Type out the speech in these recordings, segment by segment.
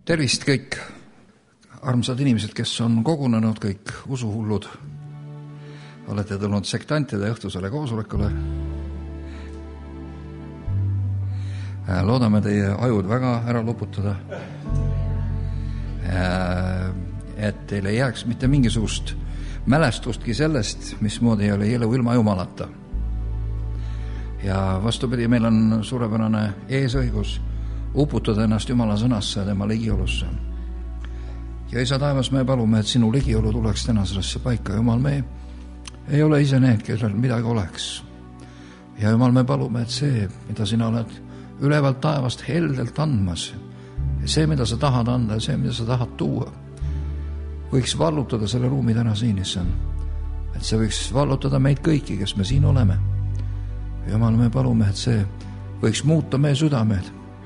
Tervist kõik armsad inimesed, kes on kogunenud, kõik usuhullud. Olete tulnud sektantide õhtusele koosolekule. Loodame teie ajud väga ära loputada. Et teil ei jääks mitte mingisugust mälestustki sellest, mismoodi oli elu ilma Jumalata. Ja vastupidi, meil on suurepärane eesõigus uputada ennast Jumala sõnasse ja tema ligiolusse. Ja Isa taevas, me palume, et sinu ligiolu tuleks täna sellesse paika. Jumal, me ei ole ise need, kellel midagi oleks. Ja Jumal, me palume, et see, mida sina oled ülevalt taevast heldelt andmas, see, mida sa tahad anda, see, mida sa tahad tuua, võiks vallutada selle ruumi täna siin, issand. Et see võiks vallutada meid kõiki, kes me siin oleme. Jumal, me palume, et see võiks muuta meie südamed.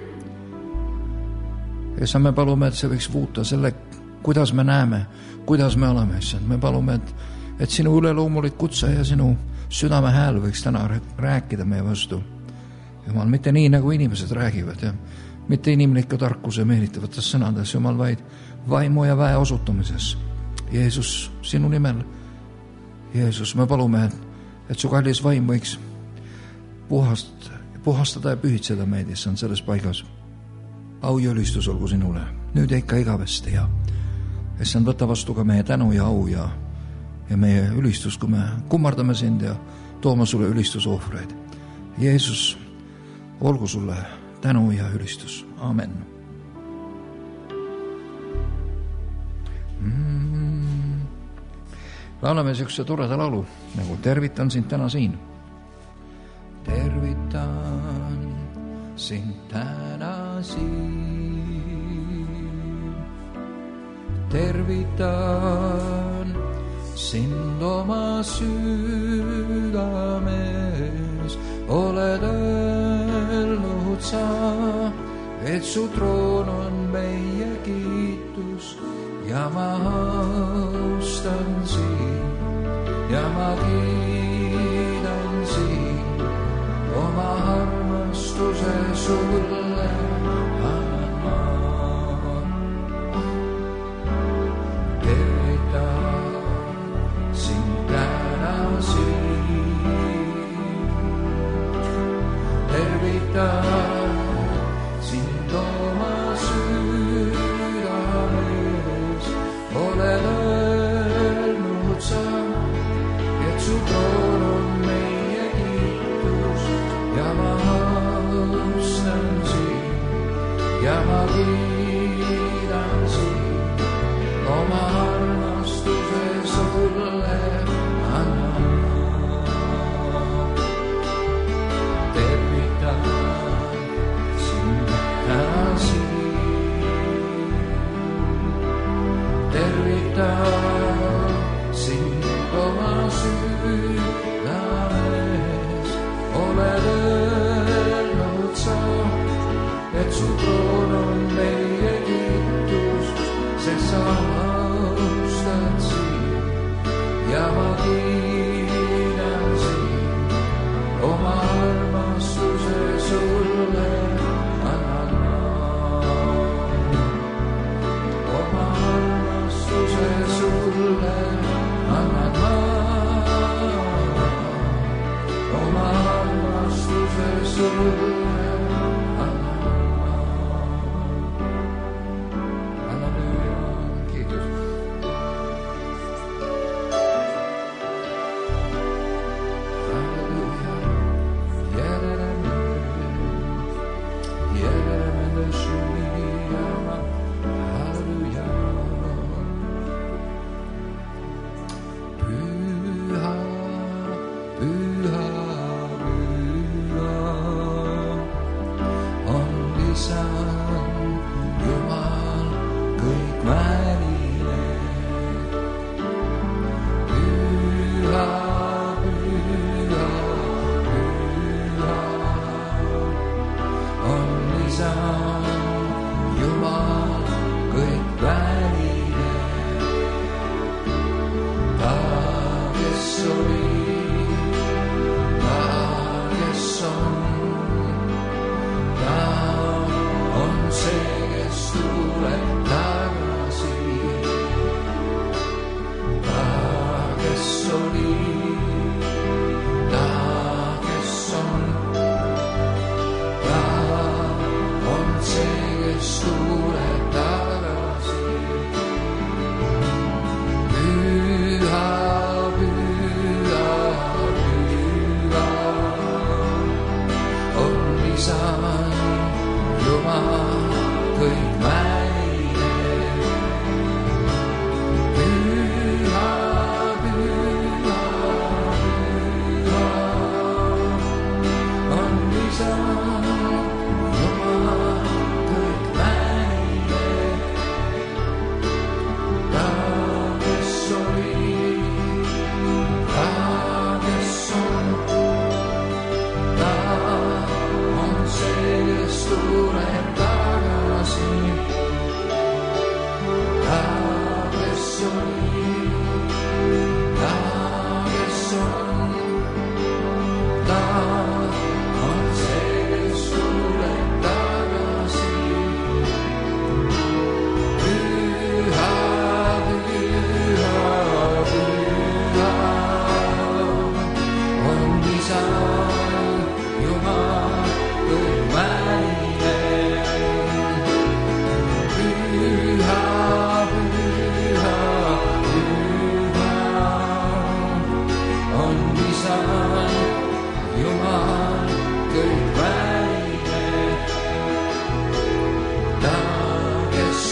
Issand, me palume, et see võiks muuta selle, kuidas me näeme, kuidas me oleme, issand. Me palume, et sinu üleloomulik kutse ja sinu südame hääl võiks täna rääkida meie vastu. Jumal, mitte nii, nagu inimesed räägivad ja mitte inimliku tarkuse meelitavates sõnades, Jumal, vaid vaimu ja väe osutumises. Jeesus, sinu nimel, Jeesus, me palume, et su kallis vaim võiks puhastada ja pühitseda meid, issand, selles paigas. Au ja ülistus olgu sinule, nüüd ja ikka igavesti ja issand, võta vastu ka meie tänu ja au ja meie ülistus, kui me kummardame sind ja toome sulle ülistusohvreid. Jeesus, olgu sulle tänu ja ülistus. Amen. Laulame sihukese toreda laulu, nagu tervitan sind täna siin. Tervitan sind täna siin. Tervitan sind oma südames. Oled öelnud sa, et su troon on meie kiitus ja ma austan sind ja ma kiidan sind. Oma armastuse sulle annan ma. Tervitan sind täna siin. Tervitan sind oma südames. Oled öelnud sa, et su troon on meie kiitus ja ma austan sind.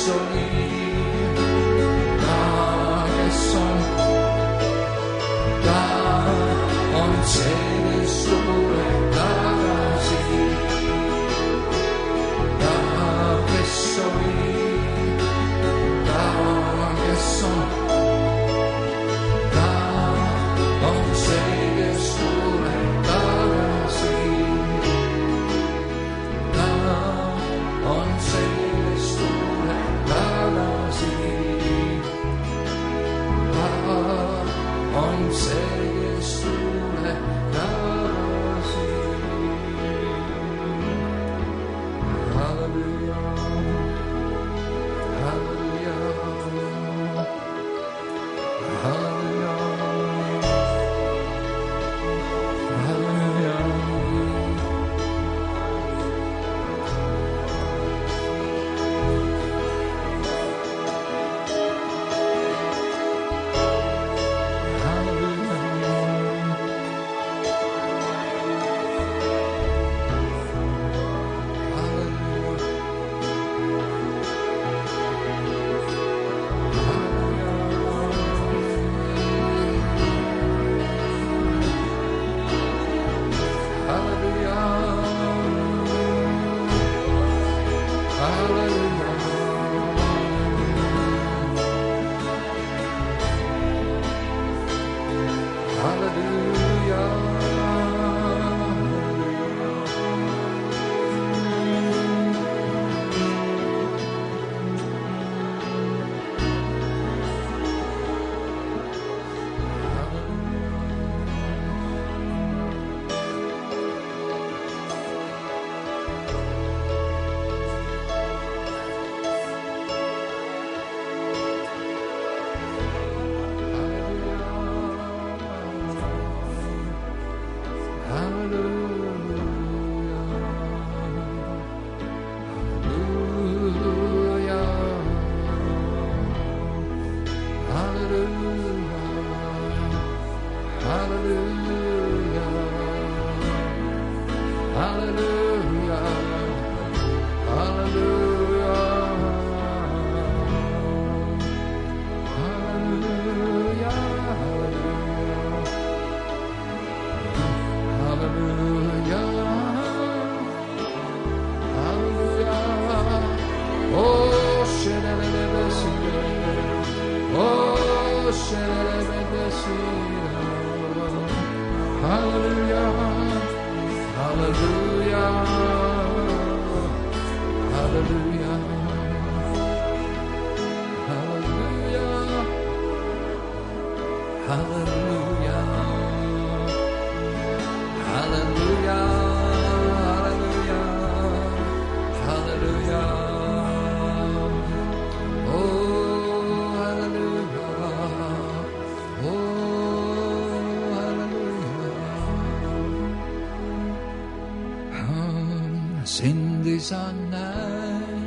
Sündis on näin,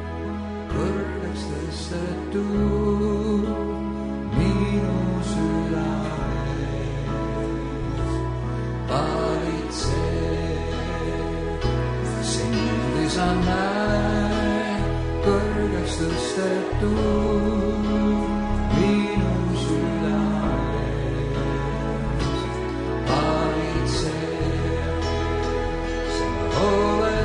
kõrgeks tõstetud minu südames valitseb. Sündis on näin, kõrgeks tõstetud minu südames valitseb. Sa oled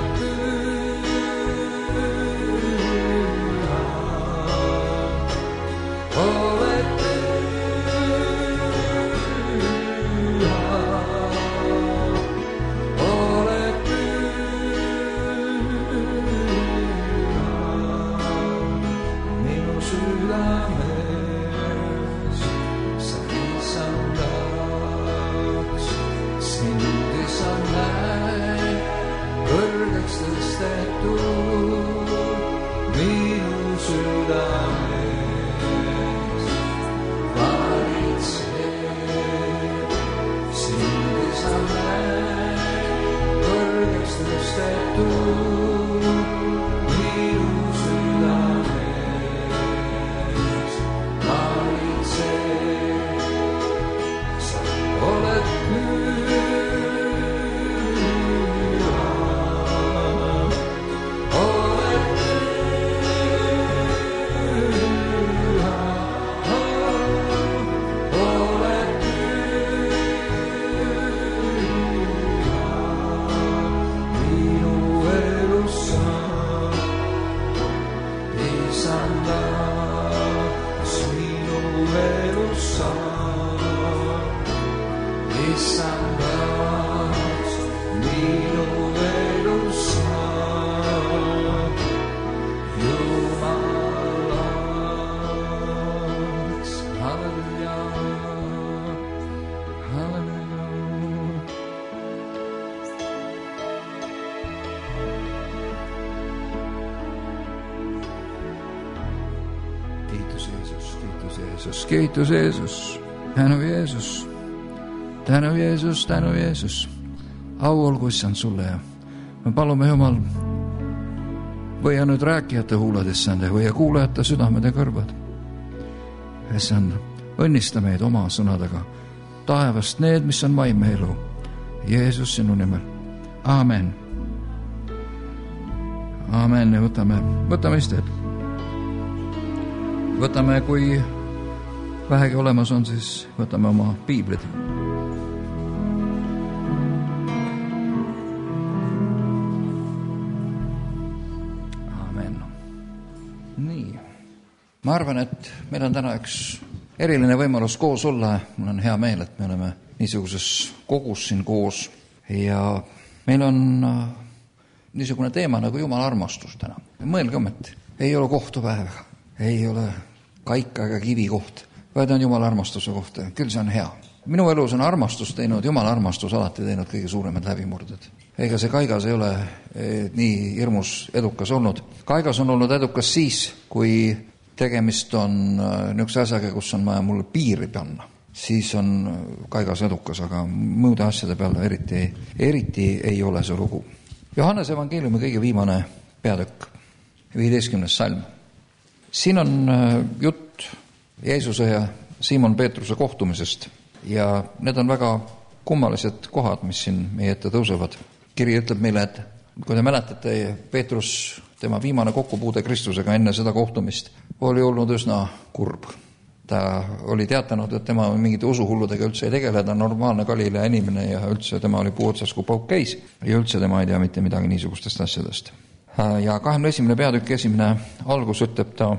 issanda, sinu elussa. Issanda, minu elussa, Jumalaks, halleluja, halleluja. Kiitos Jeesus, kiitos Jeesus, kiitos Jeesus, tänu Jeesus. Tänu Jeesus, tänu Jeesus. Au olgu issand sulle ja me palume Jumal, võia nüüd rääkijate huuled issand ja võia kuulajate südamed ja kõrvad. Issand, õnnista meid oma sõnadega taevast need, mis on vaimne elu. Jeesus sinu nimel. Aamen. Aamen ja võtame istet. Võtame, kui vähegi olemas on, siis võtame oma piiblid. Ma arvan, et meil on täna üks eriline võimalus koos olla. Mul on hea meel, et me oleme niisuguses kogus siin koos ja meil on niisugune teema nagu Jumala armastus täna. Mõelge ometi, ei ole kohtupäev, ei ole kaika ega kivi koht, vaid on Jumala armastuse kohta. Küll see on hea. Minu elus on armastus teinud, Jumala armastus alati teinud kõige suuremad läbimurded. Ega see kaigas ei ole nii hirmus edukas olnud. Kaigas on olnud edukas siis, kui tegemist on niisuguse asjaga, kus on vaja mulle piiri panna. Siis on kaigas edukas, aga muude asjade peale eriti ei ole see lugu. Johannes evangeeliumi kõige viimane peatükk, 15. salm. Siin on jutt Jeesuse ja Siimon Peetruse kohtumisest ja need on väga kummalised kohad, mis siin meie ette tõusevad. Kiri ütleb meile, et kui te mäletate, Peetrus, tema viimane kokkupuude Kristusega enne seda kohtumist oli olnud üsna kurb. Ta oli teatanud, et tema mingite usuhulludega üldse ei tegele, ta on normaalne Galilea inimene ja üldse tema oli puu otsas, kui pauk käis ja üldse tema ei tea mitte midagi niisugustest asjadest. Ja 21. peatükk esimene algus ütleb ta,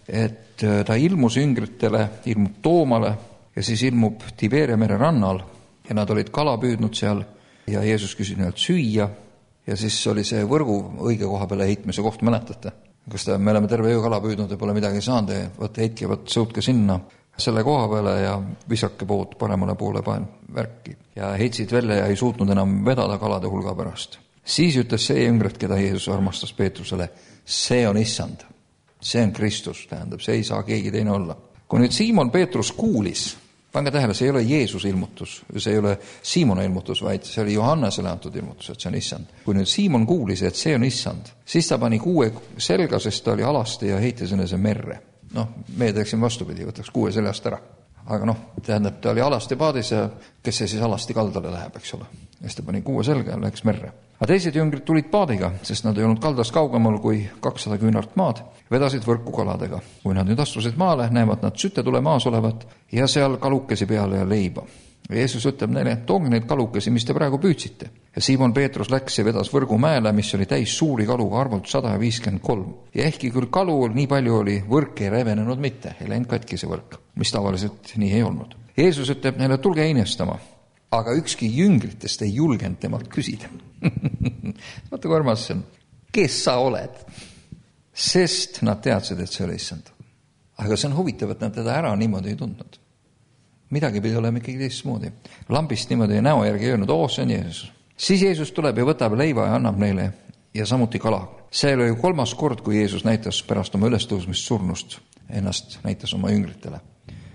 et ta ilmus jüngritele, ilmub Toomale ja siis ilmub Tiberia mere rannal ja nad olid kala püüdnud seal ja Jeesus küsis neilt süüa ja siis oli see võrgu õige koha peale heitmise koht, mäletate? Kas me oleme terve öö kala püüdnud ja pole midagi saanud ja heitke, sõutke sinna selle koha peale ja visake pood paremale poole värki. Ja heitsid välja ja ei suutnud enam vedada kalade hulga pärast. Siis ütles see jüngrid, keda Jeesus armastas Peetrusele, see on issand, see on Kristus, tähendab, see ei saa keegi teine olla. Kui nüüd Siimon Peetrus kuulis, pange tähele, see ei ole Jeesuse ilmutus, see ei ole Siimone ilmutus, vaid see oli Johannesele antud ilmutus, et see on issand. Kui nüüd Siimon kuulis, et see on issand, siis ta pani kuue selga, sest ta oli alasti ja heitis enese merre. Meie teeksime vastupidi, võtaks kuue seljast ära. Aga tähendab, ta oli alasti paadis ja kes see siis alasti kaldale läheb, eks ole. Ja siis ta pani kuue selga ja läks merre. Aga teised jüngrid tulid paadiga, sest nad ei olnud kaldast kaugemal kui 200 küünart maad, vedasid võrku kaladega. Kui nad nüüd astusid maale, näevad nad sütetule maas olevat ja seal kalukesi peale ja leiba. Jeesus ütleb neile, tooge neid kalukesi, mis te praegu püüdsite. Ja Siimon Peetrus läks ja vedas võrgu mäele, mis oli täis suuri kalu, arvult 153. Ja ehkki küll kalu nii palju oli, võrk ei revenenud mitte, ei läinud katki see võrk, mis tavaliselt nii ei olnud. Jeesus ütleb neile, tulge inestama, aga ükski jüngritest ei julgenud temalt küsida. Vaata, kui armas see on. Kes sa oled? Sest nad teadsid, et see oli issand. Aga see on huvitav, et nad teda ära niimoodi ei tundnud. Midagi pidi olema ikkagi teistmoodi. Lambist niimoodi näo järgi ei öelnud, see on Jeesus. Siis Jeesus tuleb ja võtab leiva ja annab neile ja samuti kala. See oli 3. kord, kui Jeesus näitas pärast oma ülestõusmist surnust, ennast näitas oma jüngritele.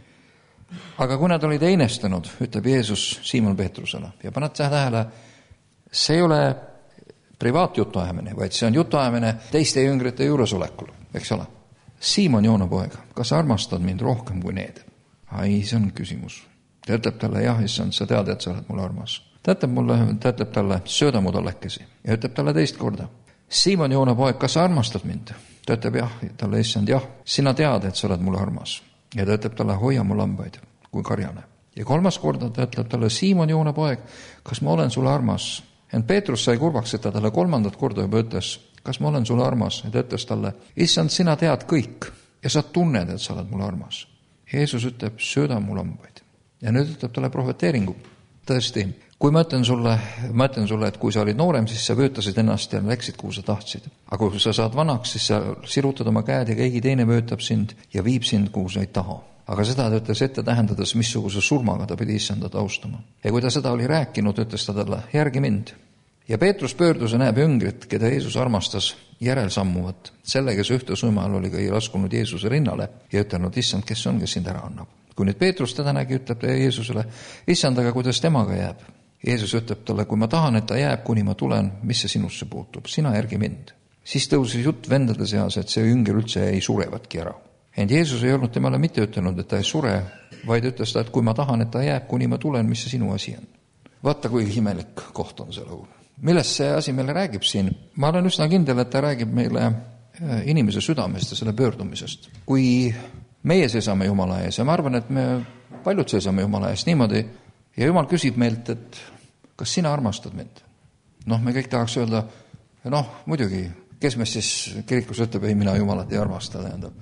Aga kui nad olid einestanud, ütleb Jeesus Siimon Peetrusele ja paned tähele, see ei ole privaatjutuajamine, vaid see on jutuajamine teiste jüngrite juuresolekul, eks ole. Siimon, Joona poeg, kas armastad mind rohkem kui need? Ai, see on küsimus. Ta ütleb talle, jah, issand, sa tead, et sa oled mulle armas. Ta ütleb talle, sööda mu tollekesi ja ütleb talle teist korda. Siimon, Joona poeg, kas sa armastad mind? Ta ütleb jah, talle issand, jah, sina tead, et sa oled mulle armas. Ja ta ütleb talle, hoia mu lambaid, kui karjane. Ja 3. korda ta ütleb talle, Siimon, Joona poeg, kas ma olen sulle armas? Ent Peetrus sai kurvaks, et ta talle 3. korda juba ütles, kas ma olen sulle armas? Ja ta ütles talle, issand, sina tead kõik ja sa tunned, et sa oled mulle armas. Jeesus ütleb, sööda mu lambaid. Ja nüüd ütleb talle prohveteeringu. Tõesti, kui ma ütlen sulle, et kui sa olid noorem, siis sa vöötasid ennast ja läksid, kuhu sa tahtsid. Aga kui sa saad vanaks, siis sa sirutad oma käed ja keegi teine vöötab sind ja viib sind, kuhu sa ei taha. Aga seda ta ütles ette tähendades, missuguse surmaga ta pidi issandat austama. Ja kui ta seda oli rääkinud, ütles ta talle, järgi mind. Ja Peetrus pöördus ja näeb jüngrit, keda Jeesus armastas järelsammuvat. Selle, kes ühte sõimal oli ka laskunud Jeesuse rinnale ja ütelnud, issand, kes on, kes sind ära annab. Kui nüüd Peetrus teda nägi, ütleb ta Jeesusele, issand, aga kuidas temaga jääb? Jeesus ütleb talle, kui ma tahan, et ta jääb, kuni ma tulen, mis see sinusse puutub? Sina järgi mind. Siis tõusis jutt vendade seas, et see jünger üldse ei surevatki ära. Ent Jeesus ei olnud temale mitte ütelnud, et ta ei sure, vaid ütles ta, et kui ma tahan, et ta jääb, kuni ma tulen, mis see sinu asi on. Vaata, kui imelik koht on see lugu. Millest see asi meile räägib siin? Ma olen üsna kindel, et ta räägib meile inimese südamest ja selle pöördumisest. Kui meie seisame Jumala ees ja ma arvan, et me paljud seisame Jumala ees niimoodi ja Jumal küsib meilt, et kas sina armastad mind? Me kõik tahaks öelda, muidugi, kes meist siis kirikus ütleb, ei, mina Jumalat ei armasta, tähendab.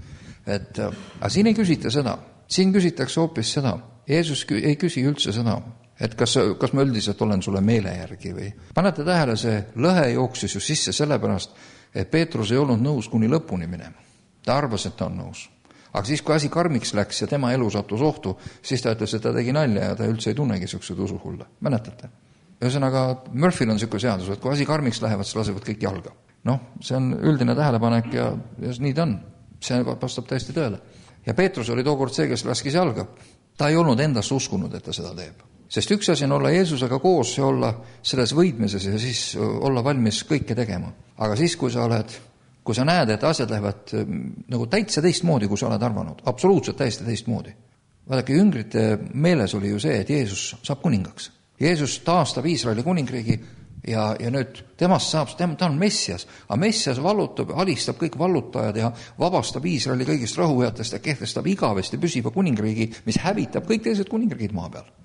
Aga siin ei küsita seda. Siin küsitakse hoopis seda. Jeesus ei küsi üldse seda, et kas ma üldiselt olen sulle meele järgi või. Panete tähele, see lõhe jooksis ju sisse sellepärast, et Peetrus ei olnud nõus kuni lõpuni minema. Ta arvas, et ta on nõus. Aga siis, kui asi karmiks läks ja tema elu sattus ohtu, siis ta ütles, et ta tegi nalja ja ta üldse ei tunnegi sellised usuhulle. Mäletate? Ühesõnaga, Murphyl on selline seadus, et kui asi karmiks lähevad, siis lasevad kõik jalga. See on üldine tähelepanek ja nii ta on. See vastab täiesti tõele. Ja Peetrus oli tookord see, kes laskis jalga. Ta ei olnud endasse uskunud, et ta seda teeb. Sest üks asi on olla Jeesusega koos ja olla selles võidmises ja siis olla valmis kõike tegema. Aga siis, kui sa näed, et asjad lähevad nagu täitsa teistmoodi, kui sa oled arvanud, absoluutselt täiesti teistmoodi. Vaadake, jüngrite meeles oli ju see, et Jeesus saab kuningaks. Jeesus taastab Iisraeli kuningriigi ja nüüd temast ta on Messias, aga Messias alistab kõik vallutajad ja vabastab Iisraeli kõigist rahuajatest ja kehtestab igavesti püsiva kuningriigi, mis hävitab kõik teised kuningriigid maa peal.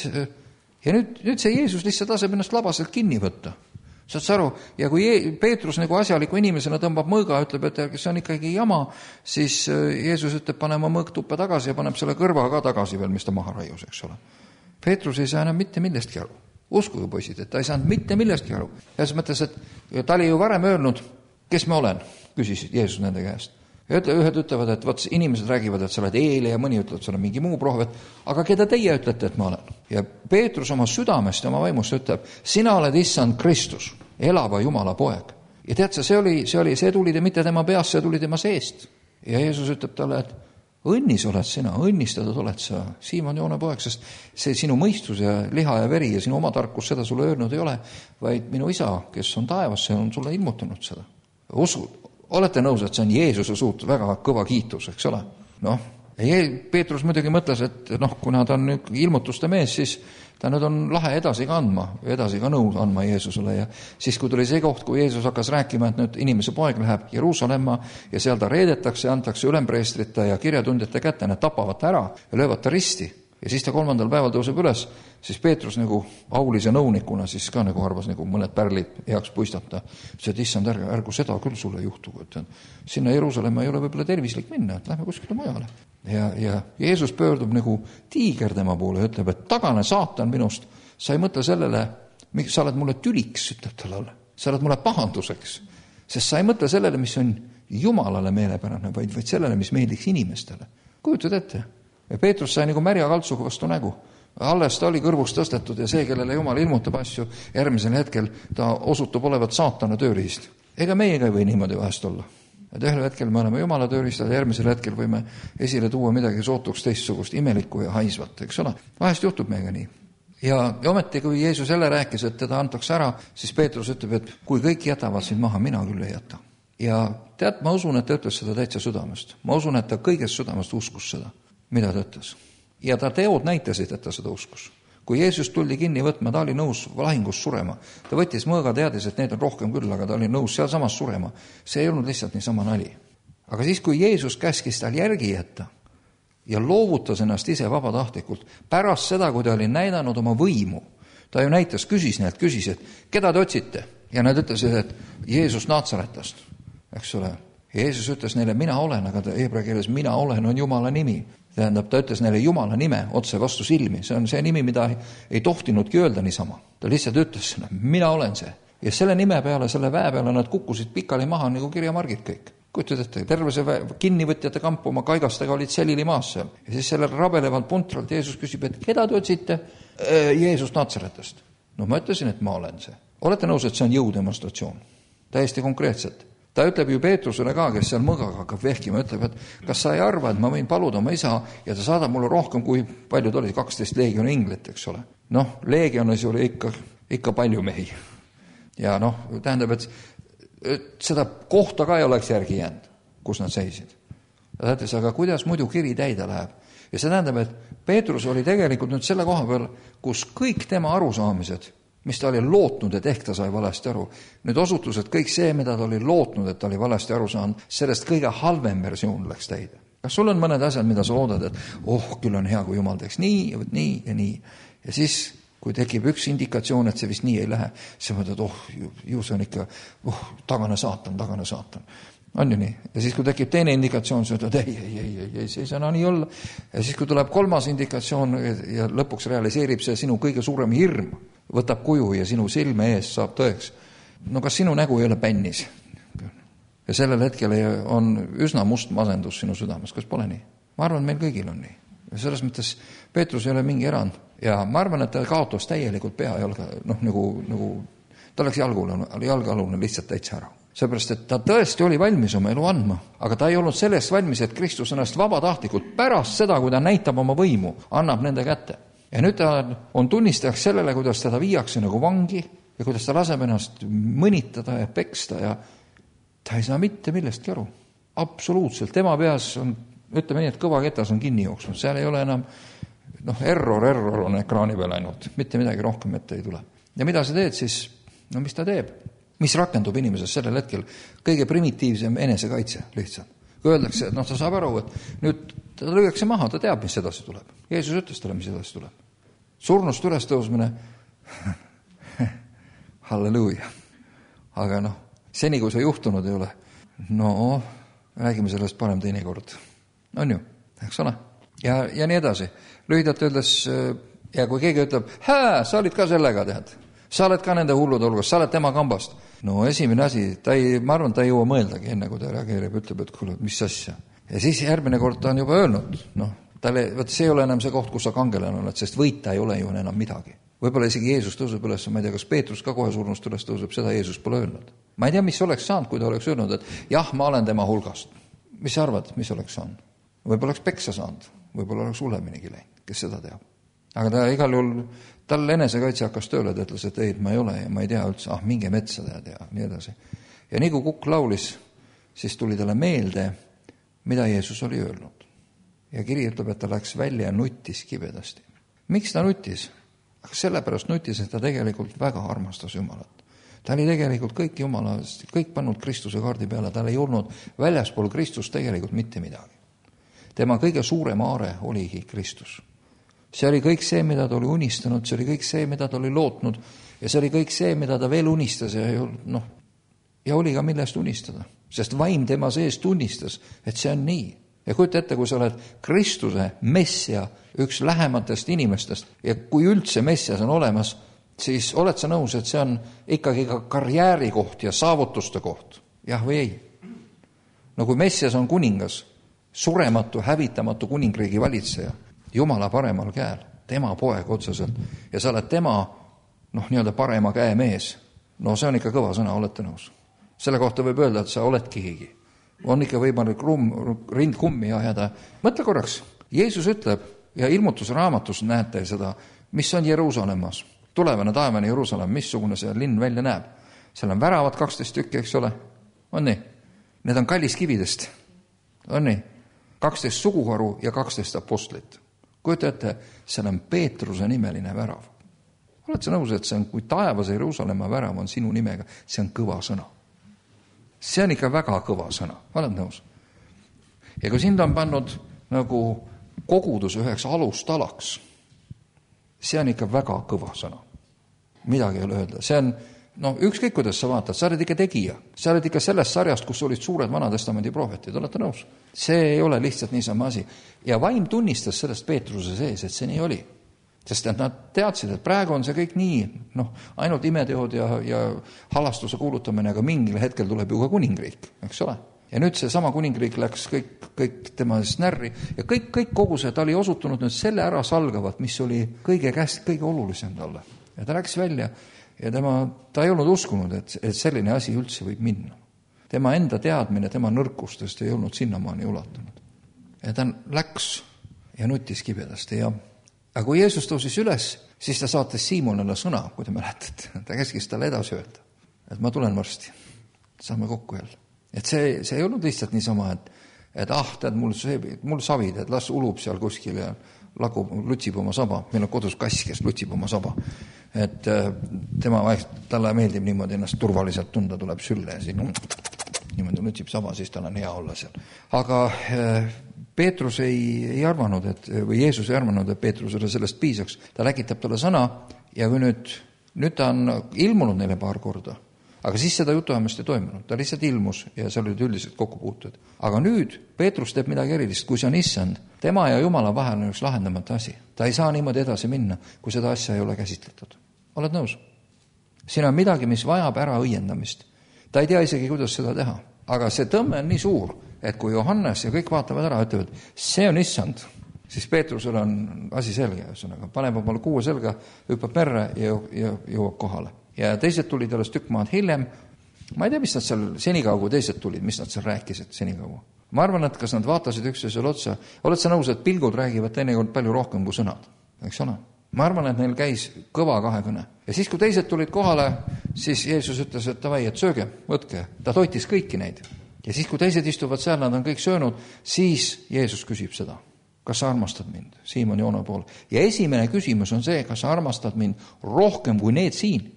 Ja nüüd see Jeesus lihtsalt laseb ennast labaselt kinni võtta. Saad sa aru? Ja kui Peetrus nagu asjaliku inimesena tõmbab mõõga, ütleb, et see on ikkagi jama, siis Jeesus ütleb, pane oma mõõgtuppe tagasi ja paneb selle kõrva ka tagasi veel, mis ta maha raius, eks ole. Peetrus ei saa enam mitte millestki aru. Uskuge poisid, et ta ei saanud mitte millestki aru. Ja selles mõttes, et ta oli ju varem öelnud, kes ma olen, küsis Jeesus nende käest. Ja ühed ütlevad, et inimesed räägivad, et sa oled Eeli ja mõni ütleb, et sa oled mingi muu prohvet, aga keda teie ütlete, et ma olen? Ja Peetrus oma südamest ja oma vaimust ütleb, sina oled issand Kristus, elava Jumala poeg. Ja tead sa, see tuli mitte tema peast, see tuli tema seest. Ja Jeesus ütleb talle, et õnnis oled sina, õnnistatud oled sa, Siimon Joone poeg, sest see sinu mõistus ja liha ja veri ja sinu oma tarkus seda sulle öelnud ei ole, vaid minu isa, kes on taevas, see on sulle ilmutanud seda. Olete nõus, et see on Jeesuse suht väga kõva kiitus, eks ole? Peetrus muidugi mõtles, et kuna ta on ilmutuste mees, siis ta nüüd on lahe edasi ka nõu andma Jeesusele ja siis, kui tuli see koht, kui Jeesus hakkas rääkima, et nüüd inimese poeg läheb Jeruusalemma ja seal ta reedetakse, antakse ülempreestrite ja kirjatundjate kätte, need tapavad ta ära ja löövad ta risti. Ja siis ta 3. päeval tõuseb üles, siis Peetrus nagu aulise nõunikuna siis ka nagu arvas nagu mõned pärlid heaks puistata. See, et issand, ärgu seda küll sulle juhtugu, et sinna Jeruusalemma ei ole võib-olla tervislik minna, et lähme kuskile mujale. Ja Jeesus pöördub nagu tiiger tema poole ja ütleb, et tagane saatan minust, sa ei mõtle sellele, sa oled mulle tüliks, ütleb talle, sa oled mulle pahanduseks, sest sa ei mõtle sellele, mis on Jumalale meelepärane, vaid sellele, mis meeldiks inimestele. Kujutad ette? Ja Peetrus sai nagu märja kaltsuga vastu nägu. Alles ta oli kõrvust tõstetud ja see, kellele Jumal ilmutab asju, järgmisel hetkel ta osutub olevat saatana tööriist. Ega meiega ei või niimoodi vahest olla. Et ühel hetkel me oleme Jumala tööriistad ja järgmisel hetkel võime esile tuua midagi sootuks teistsugust, imelikku ja haisvat, eks ole. Vahest juhtub meiega nii. Ja ometi, kui Jeesus jälle rääkis, et teda antakse ära, siis Peetrus ütleb, et kui kõik jätavad sind maha, mina küll ei jäta. Ja tead, ma usun, et ta ütles seda täitsa südamest. Ma usun, et ta kõigest südamest uskus seda, mida ta ütles. Ja ta teod näitasid, et ta seda uskus. Kui Jeesus tuldi kinni võtma, ta oli nõus lahingus surema. Ta võttis mõõga, teadis, et neid on rohkem küll, aga ta oli nõus seal samas surema. See ei olnud lihtsalt niisama nali. Aga siis, kui Jeesus käskis tal järgi jätta ja loovutas ennast ise vabatahtlikult, pärast seda, kui ta oli näidanud oma võimu, ta ju näitas, küsis, et keda te otsite? ja nad ütlesid, et Jeesus Naatsaretast, eks ole. Jeesus ütles neile, mina olen, aga heebrea keeles mina olen on Jumala nimi. Tähendab, ta ütles neile Jumala nime otse vastu silmi. See on see nimi, mida ei tohtinudki öelda niisama. Ta lihtsalt ütles, mina olen see. Ja selle nime peale, selle väe peale nad kukkusid pikali maha nagu kirjamargid kõik. Kuttud ette, terve see kinnivõtjate kamp oma kaigastega olid selili maas seal. Ja siis sellel rabelevalt puntralt Jeesus küsib, et keda te otsite? Jeesus Naatsaretast. No ma ütlesin, et ma olen see. Olete nõus, et see on jõudemonstratsioon? Täiesti konkreetselt. Ta ütleb ju Peetrusele ka, kes seal mõgaga hakkab vehkima, ütleb, et kas sa ei arva, et ma võin paluda oma isa ja ta saadab mulle rohkem, kui paljud olid, 12 leegioni inglit, eks ole. Noh, leegionis oli ikka palju mehi. Ja noh, tähendab, et seda kohta ka ei oleks järgi jäänud, kus nad seisid. Ta ütles, aga kuidas muidu kiri täide läheb? Ja see tähendab, et Peetrus oli tegelikult nüüd selle koha peal, kus kõik tema arusaamised, mis ta oli lootnud, et ehk ta sai valesti aru. Nüüd osutus, et kõik see, mida ta oli lootnud, et ta oli valesti aru saanud, sellest kõige halvem versioon läks täide. Kas sul on mõned asjad, mida sa loodad, et küll on hea, kui Jumal teeks nii ja nii. Ja siis, kui tekib üks indikatsioon, et see vist nii ei lähe, siis mõtled, ju see on ikka, tagane saatan. On ju nii? Ja siis, kui tekib teine indikatsioon, sa ütled, ei, see ei saa nii olla. Ja siis, kui tuleb kolmas indikatsioon ja lõpuks realiseerib see sinu kõige suurem hirm, võtab kuju ja sinu silme ees saab tõeks. No kas sinu nägu ei ole bännis? Ja sellel hetkel on üsna must masendus sinu südames. Kas pole nii? Ma arvan, meil kõigil on nii. Ja selles mõttes Peetrus ei ole mingi erand. Ja ma arvan, et ta kaotas täielikult peajalga, nagu ta oleks jalgalune lihtsalt täitsa ära. Seepärast, et ta tõesti oli valmis oma elu andma, aga ta ei olnud sellest valmis, et Kristus ennast vabatahtlikult pärast seda, kui ta näitab oma võimu, annab nende kätte. Ja nüüd ta on tunnistajaks sellele, kuidas teda viiakse nagu vangi ja kuidas ta laseb ennast mõnitada ja peksta ja ta ei saa mitte millestki aru. Absoluutselt. Tema peas on, ütleme nii, et kõva ketas on kinni jooksnud. Seal ei ole enam, error on ekraani peal ainult. Mitte midagi rohkem ette ei tule. Ja mida sa teed siis? No mis ta teeb? Mis rakendub inimeses sellel hetkel? Kõige primitiivsem enesekaitse lihtsalt. Kui öeldakse, et ta saab aru, et nüüd ta lüüakse maha, ta teab, mis edasi tuleb. Jeesus ütles talle, mis edasi tuleb. Surnust üles tõusmine, halleluuja. Aga seni kui see juhtunud ei ole, räägime sellest parem teinekord. On ju, eks ole? Ja nii edasi. Lühidalt öeldes, ja kui keegi ütleb, sa olid ka sellega, tead. Sa oled ka nende hullude hulgas, sa oled tema kambast. No esimene asi, ma arvan, ta ei jõua mõeldagi enne, kui ta reageerib, ütleb, et kuule, mis asja. Ja siis järgmine kord ta on juba öelnud, see ei ole enam see koht, kus sa kangelane oled, sest võita ei ole ju enam midagi. Võib-olla isegi Jeesus tõuseb üles, ma ei tea, kas Peetrus ka kohe surnust üles tõuseb, seda Jeesus pole öelnud. Ma ei tea, mis oleks saanud, kui ta oleks öelnud, et jah, ma olen tema hulgast. Mis sa arvad, mis oleks saanud? Võib-olla oleks peksa saanud, võib-olla oleks hulleminegi läinud, kes seda teab. Aga ta igal juhul, tal enesekaitse hakkas tööle, ta ütles, et ei, ma ei ole ja ma ei tea üldse, minge metsa tead ja nii edasi. Ja nii kui kukk laulis, siis tuli talle meelde, mida Jeesus oli öelnud. Ja kiri ütleb, et ta läks välja ja nuttis kibedasti. Miks ta nuttis? Aga sellepärast nuttis, et ta tegelikult väga armastas Jumalat. Ta oli tegelikult kõik pannud Kristuse kaardi peale, tal ei olnud väljaspool Kristust tegelikult mitte midagi. Tema kõige suurem aare oligi Kristus. See oli kõik see, mida ta oli unistanud, see oli kõik see, mida ta oli lootnud ja see oli kõik see, mida ta veel unistas ja oli ka millest unistada. Sest vaim tema sees tunnistas, et see on nii. Ja kujuta ette, kui sa oled Kristuse messia, üks lähematest inimestest ja kui üldse messias on olemas, siis oled sa nõus, et see on ikkagi ka karjääri koht ja saavutuste koht. Jah või ei? No kui messias on kuningas, surematu, hävitamatu kuningriigi valitseja, Jumala paremal käel, tema poeg otseselt, ja sa oled tema, nii-öelda parema käe mees. No see on ikka kõva sõna, olete nõus. Selle kohta võib öelda, et sa oled keegi. On ikka võimalik rind kummi ajada. Mõtle korraks, Jeesus ütleb, ja ilmutuse raamatus näete seda, mis on Jeruusalemmas. Tulevane taevane Jeruusalemm, missugune see linn välja näeb. Seal on väravad 12 tükki, eks ole. On nii? Need on kalliskividest. On nii? 12 suguharu ja 12 apostlit. Kujuta ette, seal on Peetruse nimeline värav. Oled sa nõus, et see on, kui taevas Jeruusalemma värav on sinu nimega, see on kõva sõna. See on ikka väga kõva sõna. Oled nõus? Ja kui sind on pannud nagu kogudus üheks alustalaks, see on ikka väga kõva sõna. Midagi ei ole öelda. See on, ükskõik kuidas sa vaatad, sa oled ikka tegija. Sa oled ikka sellest sarjast, kus olid suured Vanatestamendi prohvetid, olete nõus? See ei ole lihtsalt niisama asi. Ja vaim tunnistas sellest Peetruse sees, et see nii oli. Sest et nad teadsid, et praegu on see kõik nii, ainult imeteod ja halastuse kuulutamine, aga mingil hetkel tuleb ju ka kuningriik, eks ole? Ja nüüd see sama kuningriik läks kõik tema närri ja kõik kogu see, ta oli osutunud nüüd selle ära salgavat, mis oli kõige olulisem talle. Ja ta läks välja ja ta ei olnud uskunud, et selline asi üldse võib minna. Tema enda teadmine, tema nõrkustest ei olnud sinnamaani ulatunud. Ja ta läks ja nutis kibedasti. Aga kui Jeesus tõusis üles, siis ta saatis Siimonile sõna, kui te mäletate. Ta käskis talle edasi öelda, et ma tulen varsti, saame kokku jälle. Et see ei olnud lihtsalt niisama, et tead, mul savid, et las ulub seal kuskil ja lutsib oma saba. Meil on kodus kass, kes lutsib oma saba. Et talle meeldib niimoodi ennast turvaliselt tunda, tuleb sülle ja siin niimoodi lutsib saba, siis tal on hea olla seal. Aga Peetrus ei arvanud, või Jeesus ei arvanud, et Peetrusele sellest piisaks. Ta läkitab talle sõna ja kui nüüd ta on ilmunud neile paar korda, aga siis seda jutuajamist ei toimunud. Ta lihtsalt ilmus ja seal olid üldiselt kokkupuutud. Aga nüüd Peetrus teeb midagi erilist, kui see on issand. Tema ja Jumala vahel on üks lahendamata asi. Ta ei saa niimoodi edasi minna, kui seda asja ei ole käsitletud. Oled nõus? Siin on midagi, mis vajab ära õiendamist. Ta ei tea isegi, kuidas seda teha. Aga see tõmme on nii suur, et kui Johannes ja kõik vaatavad ära, ütlevad, see on issand, siis Peetrusel on asi selge. Paneb omale kuue selga, hüppab merre ja jõuab kohale. Ja teised tulid alles tükk maad hiljem. Ma ei tea, mis nad seal senikaugu teised tulid, mis nad seal rääkisid senikaugu. Ma arvan, et kas nad vaatasid üksteisele otsa. Oled sa nõus, et pilgud räägivad teinekord palju rohkem kui sõnad? Eks ole? Ma arvan, et neil käis kõva kahekõne. Ja siis, kui teised tulid kohale, siis Jeesus ütles, et davai, et sööge, võtke. Ta toitis kõiki neid. Ja siis, kui teised istuvad seal, nad on kõik söönud, siis Jeesus küsib seda. Kas sa armastad mind? Siimon Joona poole. Ja esimene küsimus on see, kas sa armastad mind rohkem kui need siin?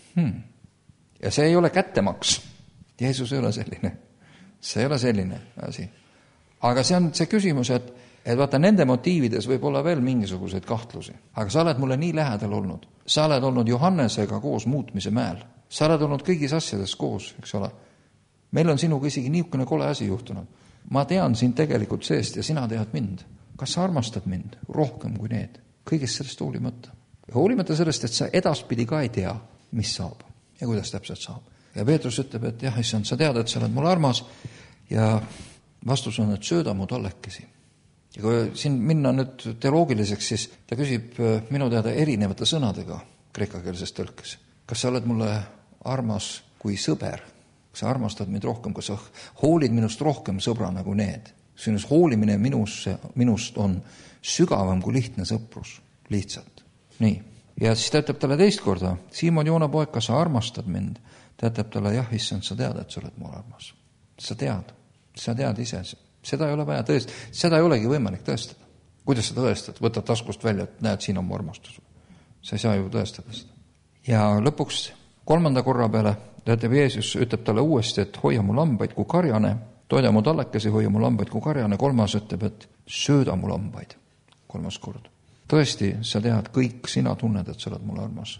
Ja see ei ole kättemaks. Jeesus ei ole selline. See ei ole selline asi. Aga see on see küsimus, et vaata, nende motiivides võib olla veel mingisuguseid kahtlusi. Aga sa oled mulle nii lähedal olnud. Sa oled olnud Johannesega koos muutmise mäel. Sa oled olnud kõigis asjades koos, eks ole. Meil on sinuga isegi niisugune kole asi juhtunud. Ma tean sind tegelikult seest ja sina tead mind. Kas sa armastad mind rohkem kui need? Kõigest sellest hoolimata. Ja hoolimata sellest, et sa edaspidi ka ei tea, mis saab ja kuidas täpselt saab. Ja Peetrus ütleb, et jah, issand, sa tead, et sa oled mulle armas ja vastus on, et sööda mu tallekesi. Ja kui siin minna nüüd teoloogiliseks, siis ta küsib minu teada erinevate sõnadega kreekakeelses tõlkes. Kas sa oled mulle armas kui sõber? Kas sa armastad mind rohkem? Kas sa hoolid minust rohkem sõbrana kui need? Sinus hoolimine minust on sügavam kui lihtne sõprus. Lihtsalt. Nii. Ja siis ta ütleb talle teist korda, Siimon Joona poeg, kas sa armastad mind? Ta ütleb talle, jah, issand, sa tead, et sa oled mul armas. Sa tead ise. Seda ei ole vaja tõestada. Seda ei olegi võimalik tõestada. Kuidas sa tõestad? Võtad taskust välja, et näed, siin on mu armastus. Sa ei saa ju tõestada seda. Ja lõpuks 3. korra peale Jeesus ütleb talle uuesti, et hoia mu lambaid kui karjane, toida mu tallekesi, hoia mu lambaid kui karjane. 3. ütleb, et sööda mu lambaid. 3. kord. Tõesti, sa tead, kõik sina tunned, et sa oled mulle armas.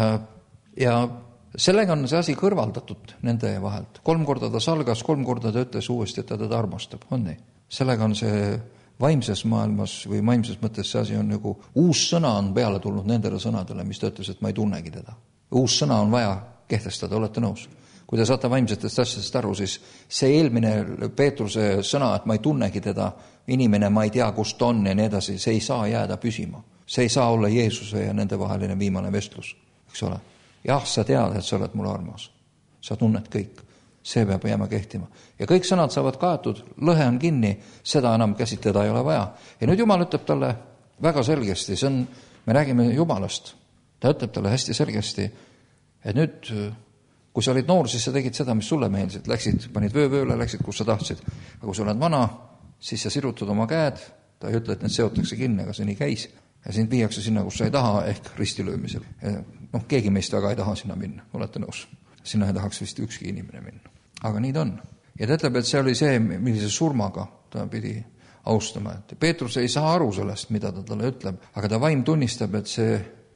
Ja sellega on see asi kõrvaldatud nende vahelt. 3 korda ta salgas, 3 korda ta ütles uuesti, et ta teda armastab. On nii? Sellega on see vaimses maailmas või vaimses mõttes see asi on nagu uus sõna on peale tulnud nendele sõnadele, mis ta ütles, et ma ei tunnegi teda. Uus sõna on vaja kehtestada, olete nõus? Kui te saate vaimsetest asjadest aru, siis see eelmine Peetruse sõna, et ma ei tunnegi teda, inimene, ma ei tea, kust on ja nii edasi, see ei saa jääda püsima. See ei saa olla Jeesuse ja nende vaheline viimane vestlus, eks ole. Jah, sa tead, et sa oled mulle armas. Sa tunned kõik. See peab jääma kehtima. Ja kõik sõnad saavad kaetud, lõhe on kinni, seda enam käsitleda ei ole vaja. Ja nüüd Jumal ütleb talle väga selgesti, me räägime Jumalast. Ta ütleb talle hästi selgesti, et nüüd kui sa olid noor, siis sa tegid seda, mis sulle meeldisid. Läksid, panid vöövööle, läksid, kus sa tahtsid. Aga kui sa oled vana, siis sa sirutad oma käed. Ta ei ütle, et need seotakse kinni, aga see nii käis. Ja sind viiakse sinna, kus sa ei taha, ehk ristilöömisel. Keegi meist väga ei taha sinna minna, olete nõus. Sinna ei tahaks vist ükski inimene minna. Aga nii ta on. Ja ta ütleb, et see oli see, millise surmaga ta pidi austama. Et Peetrus ei saa aru sellest, mida ta talle ütleb, aga ta vaim tunnistab, et see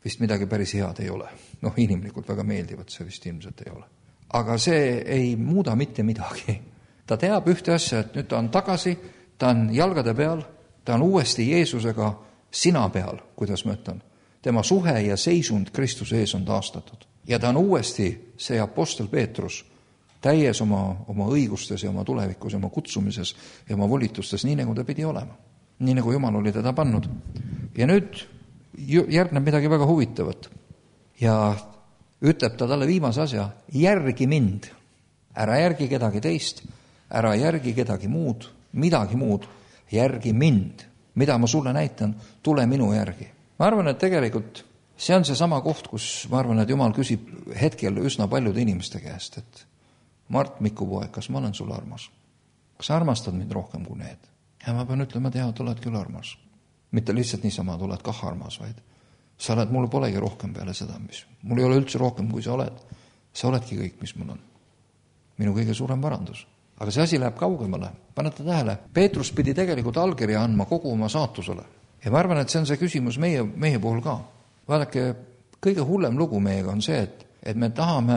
vist midagi päris head ei ole. Inimlikult väga meeldivat see vist ilmselt ei ole. Aga see ei muuda mitte midagi. Ta teab ühte asja, et nüüd ta on tagasi, ta on jalgade peal, ta on uuesti Jeesusega sina peal, kuidas ma ütlen. Tema suhe ja seisund Kristuse ees on taastatud. Ja ta on uuesti see apostel Peetrus täies oma õigustes ja oma tulevikus ja oma kutsumises ja oma volitustes, nii nagu ta pidi olema. Nii nagu Jumal oli teda pannud. Ja nüüd järgneb midagi väga huvitavat. Ja ütleb ta talle viimase asja, järgi mind. Ära järgi kedagi teist, ära järgi kedagi muud, midagi muud, järgi mind. Mida ma sulle näitan, tule minu järgi. Ma arvan, et tegelikult see on see sama koht, kus ma arvan, et Jumal küsib hetkel üsna paljude inimeste käest, et Mart Miku poeg, kas ma olen sulle armas? Kas sa armastad mind rohkem kui need? Ja ma pean ütlema, et et oled küll armas. Mitte lihtsalt niisama, et oled kah armas, vaid sa oled, mul polegi rohkem peale seda, mis mul ei ole üldse rohkem, kui sa oled. Sa oledki kõik, mis mul on. Minu kõige suurem parandus. Aga see asi läheb kaugemale. Panete tähele, Peetrus pidi tegelikult allkirja andma kogu oma saatusele. Ja ma arvan, et see on see küsimus meie puhul ka. Vaadake, kõige hullem lugu meiega on see, et me tahame,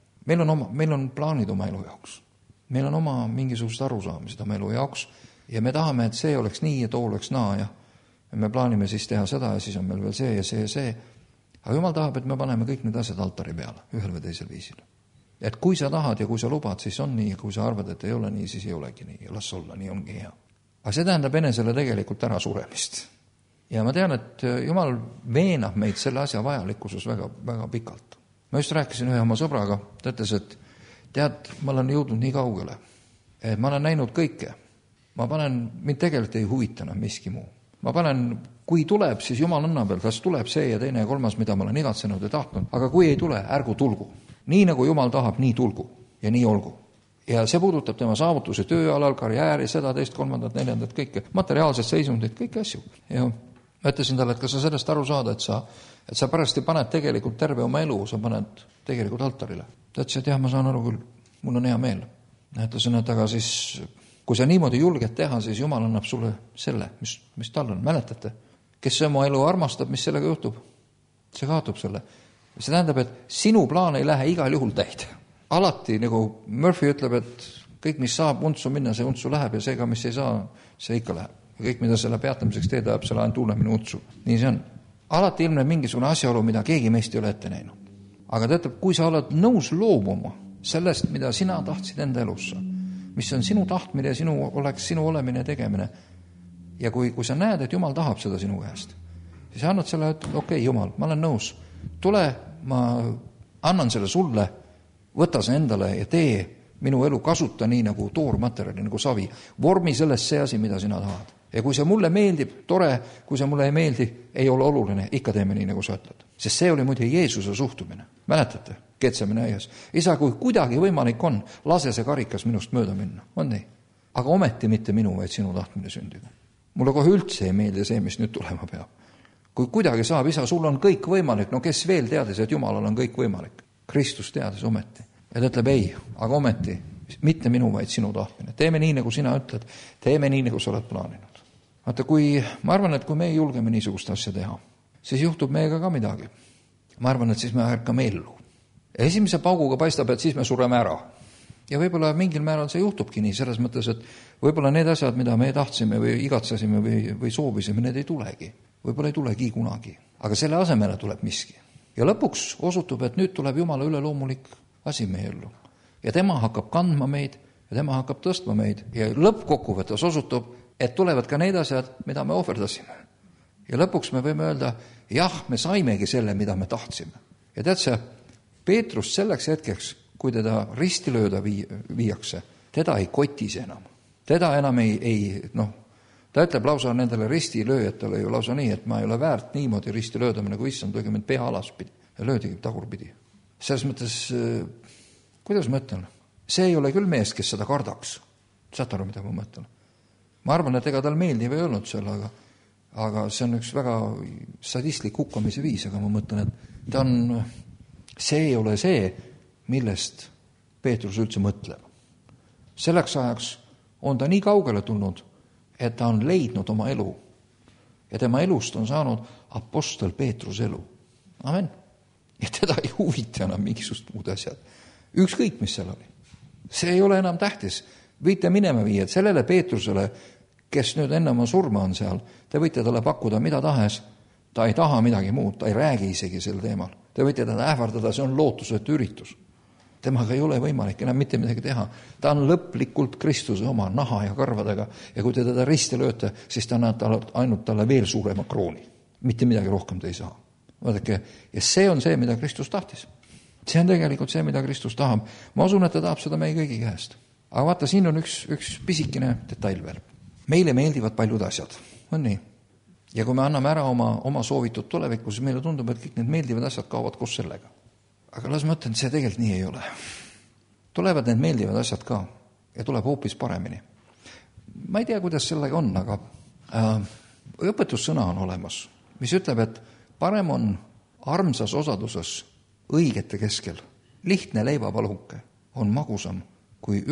meil on plaanid oma elu jaoks. Meil on oma mingisugust arusaamised oma elu jaoks ja me tahame, et see oleks nii ja too oleks naa ja me plaanime siis teha seda ja siis on meil veel see ja see ja see. Aga Jumal tahab, et me paneme kõik need asjad altari peale, ühel või teisel viisil. Et kui sa tahad ja kui sa lubad, siis on nii ja kui sa arvad, et ei ole nii, siis ei olegi nii ja las olla, nii ongi hea. Aga see tähendab enesele tegelikult ära suremist. Ja ma tean, et Jumal veenab meid selle asja vajalikkuses väga, väga pikalt. Ma just rääkisin ühe oma sõbraga, ta ütles, et tead, ma olen jõudnud nii kaugele, et ma olen näinud kõike. Mind tegelikult ei huvitanud miski muu. Ma panen, kui tuleb, siis Jumal annab veel, kas tuleb see ja teine ja kolmas, mida ma olen igatsenud ja tahtnud. Aga kui ei tule, ärgu tulgu. Nii nagu Jumal tahab, nii tulgu ja nii olgu. Ja see puudutab tema saavutuse tööalal, karjääri, seda, teist, kolmandat, neljandat, kõike, materiaalsed seisundid, kõiki asju. Ja ma ütlesin talle, et kas sa sellest aru saada, et sa pärasti paned tegelikult terve oma elu, sa paned tegelikult altarile. Ta ütles, et jah, ma saan aru küll, mul on hea meel. Ütlesin, et aga siis, kui sa niimoodi julged teha, siis Jumal annab sulle selle, mis tal on. Mäletate, kes oma elu armastab, mis sellega juhtub? See kaotub selle. See tähendab, et sinu plaan ei lähe igal juhul täide. Alati, nagu Murphy ütleb, et kõik, mis saab untsu minna, see untsu läheb ja see ka, mis ei saa, see ikka läheb. Ja kõik, mida selle peatamiseks teed ajab, selle ainult tuulemine untsu. Nii see on. Alati ilmneb mingisugune asjaolu, mida keegi meist ei ole ette näinud. Aga teatab, kui sa oled nõus loobuma sellest, mida sina tahtsid enda elussa, mis on sinu tahtmine ja oleks sinu olemine ja tegemine, ja kui sa näed, et Jumal tahab seda sinu käest, siis annad selle, et okei, Jumal, ma olen nõus, tule, ma annan selle sulle, võta see endale ja tee minu elu, kasuta nii nagu toormaterjali, nagu savi, vormi sellest see asi, mida sina tahad. Ja kui see mulle meeldib, tore, kui see mulle ei meeldi, ei ole oluline, ikka teeme nii, nagu sa ütled. Sest see oli muide Jeesuse suhtumine. Mäletate? Getsemane aias. Isa, kui kuidagi võimalik on, lase see karikas minust mööda minna. On nii? Aga ometi mitte minu, vaid sinu tahtmine sündida. Mulle kohe üldse ei meeldi see, mis nüüd tulema peab. Kui kuidagi saab, isa, sul on kõik võimalik, no kes veel teadis, et Jumalal on kõik võimalik? Kristus teadis ometi. Ja ta ütleb ei, aga ometi, mitte minu, vaid sinu tahtmine. Teeme nii, nagu sina ütled, teeme nii, nagu sa oled plaaninud. Vaata, ma arvan, et kui me julgeme niisugust asja teha, siis juhtub meiega ka midagi. Ma arvan, et siis me ärkame ellu. Ja esimese pauguga paistab, et siis me sureme ära. Ja võib-olla mingil määral see juhtubki nii, selles mõttes, et võib-olla need asjad, mida me tahtsime või igatsesime või soovisime, need ei tulegi. Võib-olla ei tulegi kunagi. Aga selle asemele tuleb miski. Ja lõpuks osutub, et nüüd tuleb Jumala üleloomulik asi meie ellu. Ja tema hakkab kandma meid ja tema hakkab tõstma meid. Ja lõppkokkuvõttes osutub, et tulevad ka need asjad, mida me ohverdasime. Ja lõpuks me võime öelda, jah, me saimegi selle, mida me tahtsime. Ja tead see, Peetrus selleks hetkeks, kui teda ristilööda viiakse, teda ei kotis enam. Teda enam ta ütleb lausa nendele ristilööjatele ju lausa nii, et ma ei ole väärt niimoodi ristilöödamine, kui issand, toigi mind pea alaspidi ja löödigi tagurpidi. Selles mõttes, kuidas ma ütlen, see ei ole küll mees, kes seda kardaks. Saad aru, mida ma mõtlen? Ma arvan, et ega tal meeldiv ei olnud seal, aga see on üks väga sadistlik hukkamise viis, aga ma mõtlen, et see ei ole see, millest Peetrus üldse mõtleb. Selleks ajaks on ta nii kaugele tulnud, et ta on leidnud oma elu. Ja tema elust on saanud apostel Peetruse elu. Amen. Ja teda ei huvita enam mingisugust muud asjad. Ükskõik, mis seal oli. See ei ole enam tähtis. Võite minema viia, et sellele Peetrusele, kes nüüd enne oma surma on seal, te võite talle pakkuda mida tahes, ta ei taha midagi muud, ta ei räägi isegi sel teemal. Te võite teda ähvardada, see on lootusetu üritus. Temaga ei ole võimalik enam mitte midagi teha. Ta on lõplikult Kristuse oma naha ja karvadega ja kui te teda risti lööte, siis ta annab ainult talle veel suurema krooni. Mitte midagi rohkem te ei saa. Vaadake, ja see on see, mida Kristus tahtis. See on tegelikult see, mida Kristus tahab. Ma usun, et ta tahab seda meie kõigi käest. Aga vaata, siin on üks pisikene detail veel. Meile meeldivad paljud asjad. On nii? Ja kui me anname ära oma soovitud tulevikku, siis meile tundub, et kõik need meeldivad asjad kaovad koos sellega. Aga las ma ütlen, see tegelikult nii ei ole. Tulevad need meeldivad asjad ka ja tuleb hoopis paremini. Ma ei tea, kuidas sellega on, aga õpetussõna on olemas, mis ütleb, et parem on armsas osaduses õigete keskel. Lihtne leivapaluke on magusam kui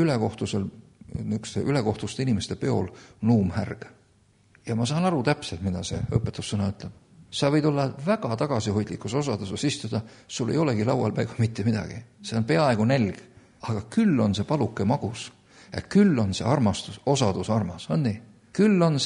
ülekohtuste inimeste peol nuumhärg. Ja ma saan aru täpselt, mida see õpetussõna ütleb. Sa võid olla väga tagasihoidlikus osaduses istuda, sul ei olegi laual peaaegu mitte midagi. See on peaaegu nälg, aga küll on see paluke magus ja küll on see osadus armas, on nii? Küll on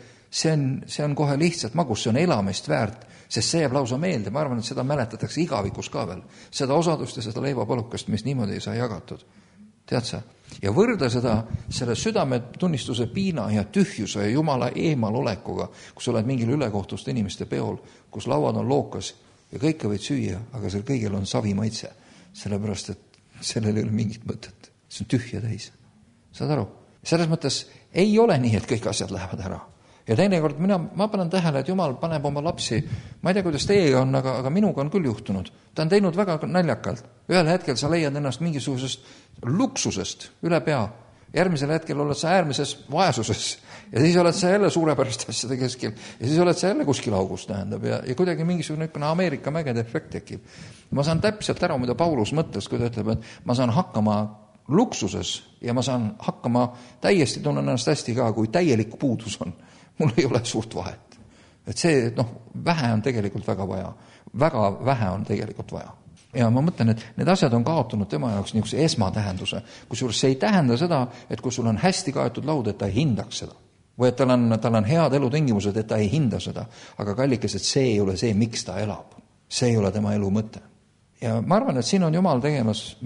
see on kohe lihtsalt magus, see on elamist väärt, sest see jääb lausa meelde, ma arvan, et seda mäletatakse igavikus ka veel. Seda osadust ja seda leivapalukast, mis niimoodi ei saa jagatud. Tead sa? Ja võrda seda selle südametunnistuse piina ja tühjuse ja Jumala eemal olekuga, kus oled mingil ülekohtuste inimeste peol, kus lauad on lookas ja kõike võid süüa, aga seal kõigil on savimaitse, sellepärast, et sellel ei ole mingit mõtet. See on tühja täis. Saad aru? Selles mõttes ei ole nii, et kõik asjad lähevad ära. Ja teinekord ma panen tähele, et Jumal paneb oma lapsi, ma ei tea, kuidas teiega on, aga minuga on küll juhtunud. Ta on teinud väga naljakalt. Ühel hetkel sa leiad ennast mingisugusest luksusest üle pea. Järgmisel hetkel oled sa äärmises vaesuses ja siis oled sa jälle suurepärast asjade keskel ja siis oled sa jälle kuskil augus, tähendab, ja kuidagi mingisugune Ameerika mägede efekt tekib. Ma saan täpselt ära, mida Paulus mõtles, kui ta ütleb, et ma saan hakkama luksuses ja ma saan hakkama täiesti, tunnen ennast hästi ka, kui täielik puudus on. Mul ei ole suurt vahet. Et see, vähe on tegelikult väga vaja. Väga vähe on tegelikult vaja. Ja ma mõtlen, et need asjad on kaotanud tema jaoks niisuguse esmatähenduse. Kusjuures see ei tähenda seda, et kui sul on hästi kaetud laud, et ta ei hindaks seda. Või et tal on head elutingimused, et ta ei hinda seda. Aga kallikes, et see ei ole see, miks ta elab. See ei ole tema elu mõte. Ja ma arvan, et siin on Jumal tegemas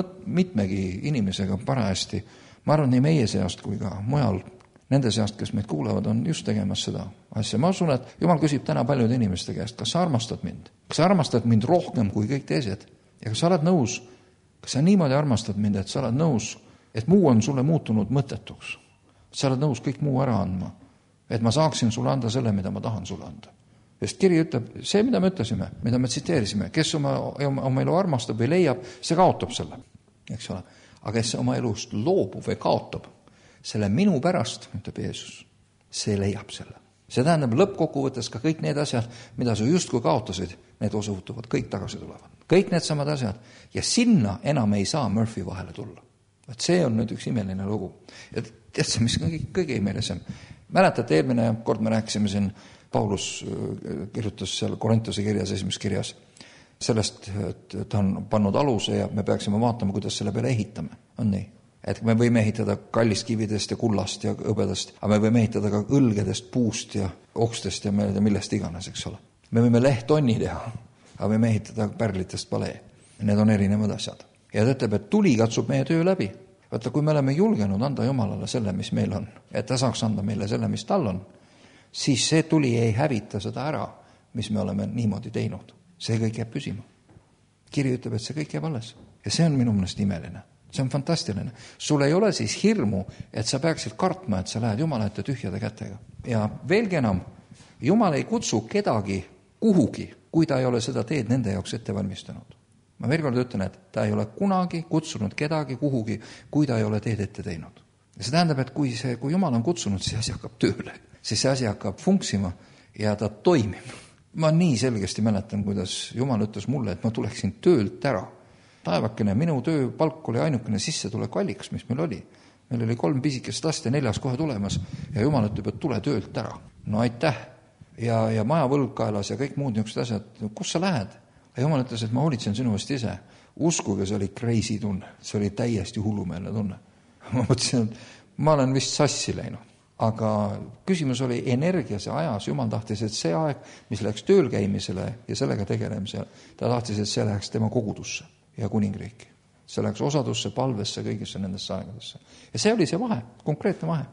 mitmegi inimesega parajasti. Ma arvan, nii meie seast kui ka mujal. Nende seast, kes meid kuulevad, on just tegemas seda asja. Ma usun, et Jumal küsib täna paljude inimeste käest, kas sa armastad mind? Kas sa armastad mind rohkem kui kõik teised? Ja kas sa oled nõus? Kas sa niimoodi armastad mind, et sa oled nõus, et muu on sulle muutunud mõttetuks? Et sa oled nõus kõik muu ära andma? Et ma saaksin sulle anda selle, mida ma tahan sulle anda? Sest kiri ütleb, see, mida me ütlesime, mida me tsiteerisime, kes oma elu armastab või leiab, see kaotab selle. Eks ole? Aga kes oma elust loobub või kaotab, selle minu pärast, ütleb Jeesus, see leiab selle. See tähendab lõppkokkuvõttes ka kõik need asjad, mida sa justkui kaotasid, need osutuvad, kõik tagasi tulevad. Kõik need samad asjad. Ja sinna enam ei saa Murphy vahele tulla. Et see on nüüd üks imeline lugu. Ja tead see, mis on kõige imelisem. Mäletate, eelmine kord me rääkisime siin, Paulus kirjutas seal Korintuse kirjas, esimeses kirjas, sellest, et ta on pannud aluse ja me peaksime vaatama, kuidas selle peale ehitame. On nii? Et me võime ehitada kalliskividest ja kullast ja hõbedast, aga me võime ehitada ka õlgedest, puust ja okstest ja millest iganes, eks ole. Me võime lehtonni teha, aga võime ehitada pärlitest palee. Need on erinevad asjad. Ja ta ütleb, et tuli katsub meie töö läbi. Vaata, kui me oleme julgenud anda Jumalale selle, mis meil on, et ta saaks anda meile selle, mis tal on, siis see tuli ei hävita seda ära, mis me oleme niimoodi teinud. See kõik jääb püsima. Kiri ütleb, et see kõik jääb alles. Ja see on minu meelest imeline. See on fantastiline. Sul ei ole siis hirmu, et sa peaksid kartma, et sa lähed Jumala ette tühjade kätega. Ja veelgi enam, Jumal ei kutsu kedagi kuhugi, kui ta ei ole seda teed nende jaoks ette valmistanud. Ma veel kord ütlen, et ta ei ole kunagi kutsunud kedagi kuhugi, kui ta ei ole teed ette teinud. Ja see tähendab, et kui Jumal on kutsunud, siis asi hakkab tööle. Siis see asi hakkab funksima ja ta toimib. Ma nii selgesti mäletan, kuidas Jumal ütles mulle, et ma tuleksin töölt ära. Taevakene, minu tööpalk oli ainukene sissetulek allikas, mis meil oli. Meil oli 3 pisikest last ja 4 kohe tulemas ja Jumal ütleb, et tule töölt ära. No aitäh. Ja maja võlg kaelas ja kõik muud niisugused asjad. Kus sa lähed? ja Jumal ütles, et ma hoolitsen sinu eest ise. Uskuge, see oli crazy tunne, see oli täiesti hullumeelne tunne. Ma mõtlesin, et ma olen vist sassi läinud. Aga küsimus oli energias ja ajas. Jumal tahtis, et see aeg, mis läks tööl käimisele ja sellega tegelemisele, ta tahtis, et see läheks tema kogudusse ja kuningriiki. See läks osadusse, palvesse, kõigisse nendesse aegadesse. Ja see oli see vahe, konkreetne vahe.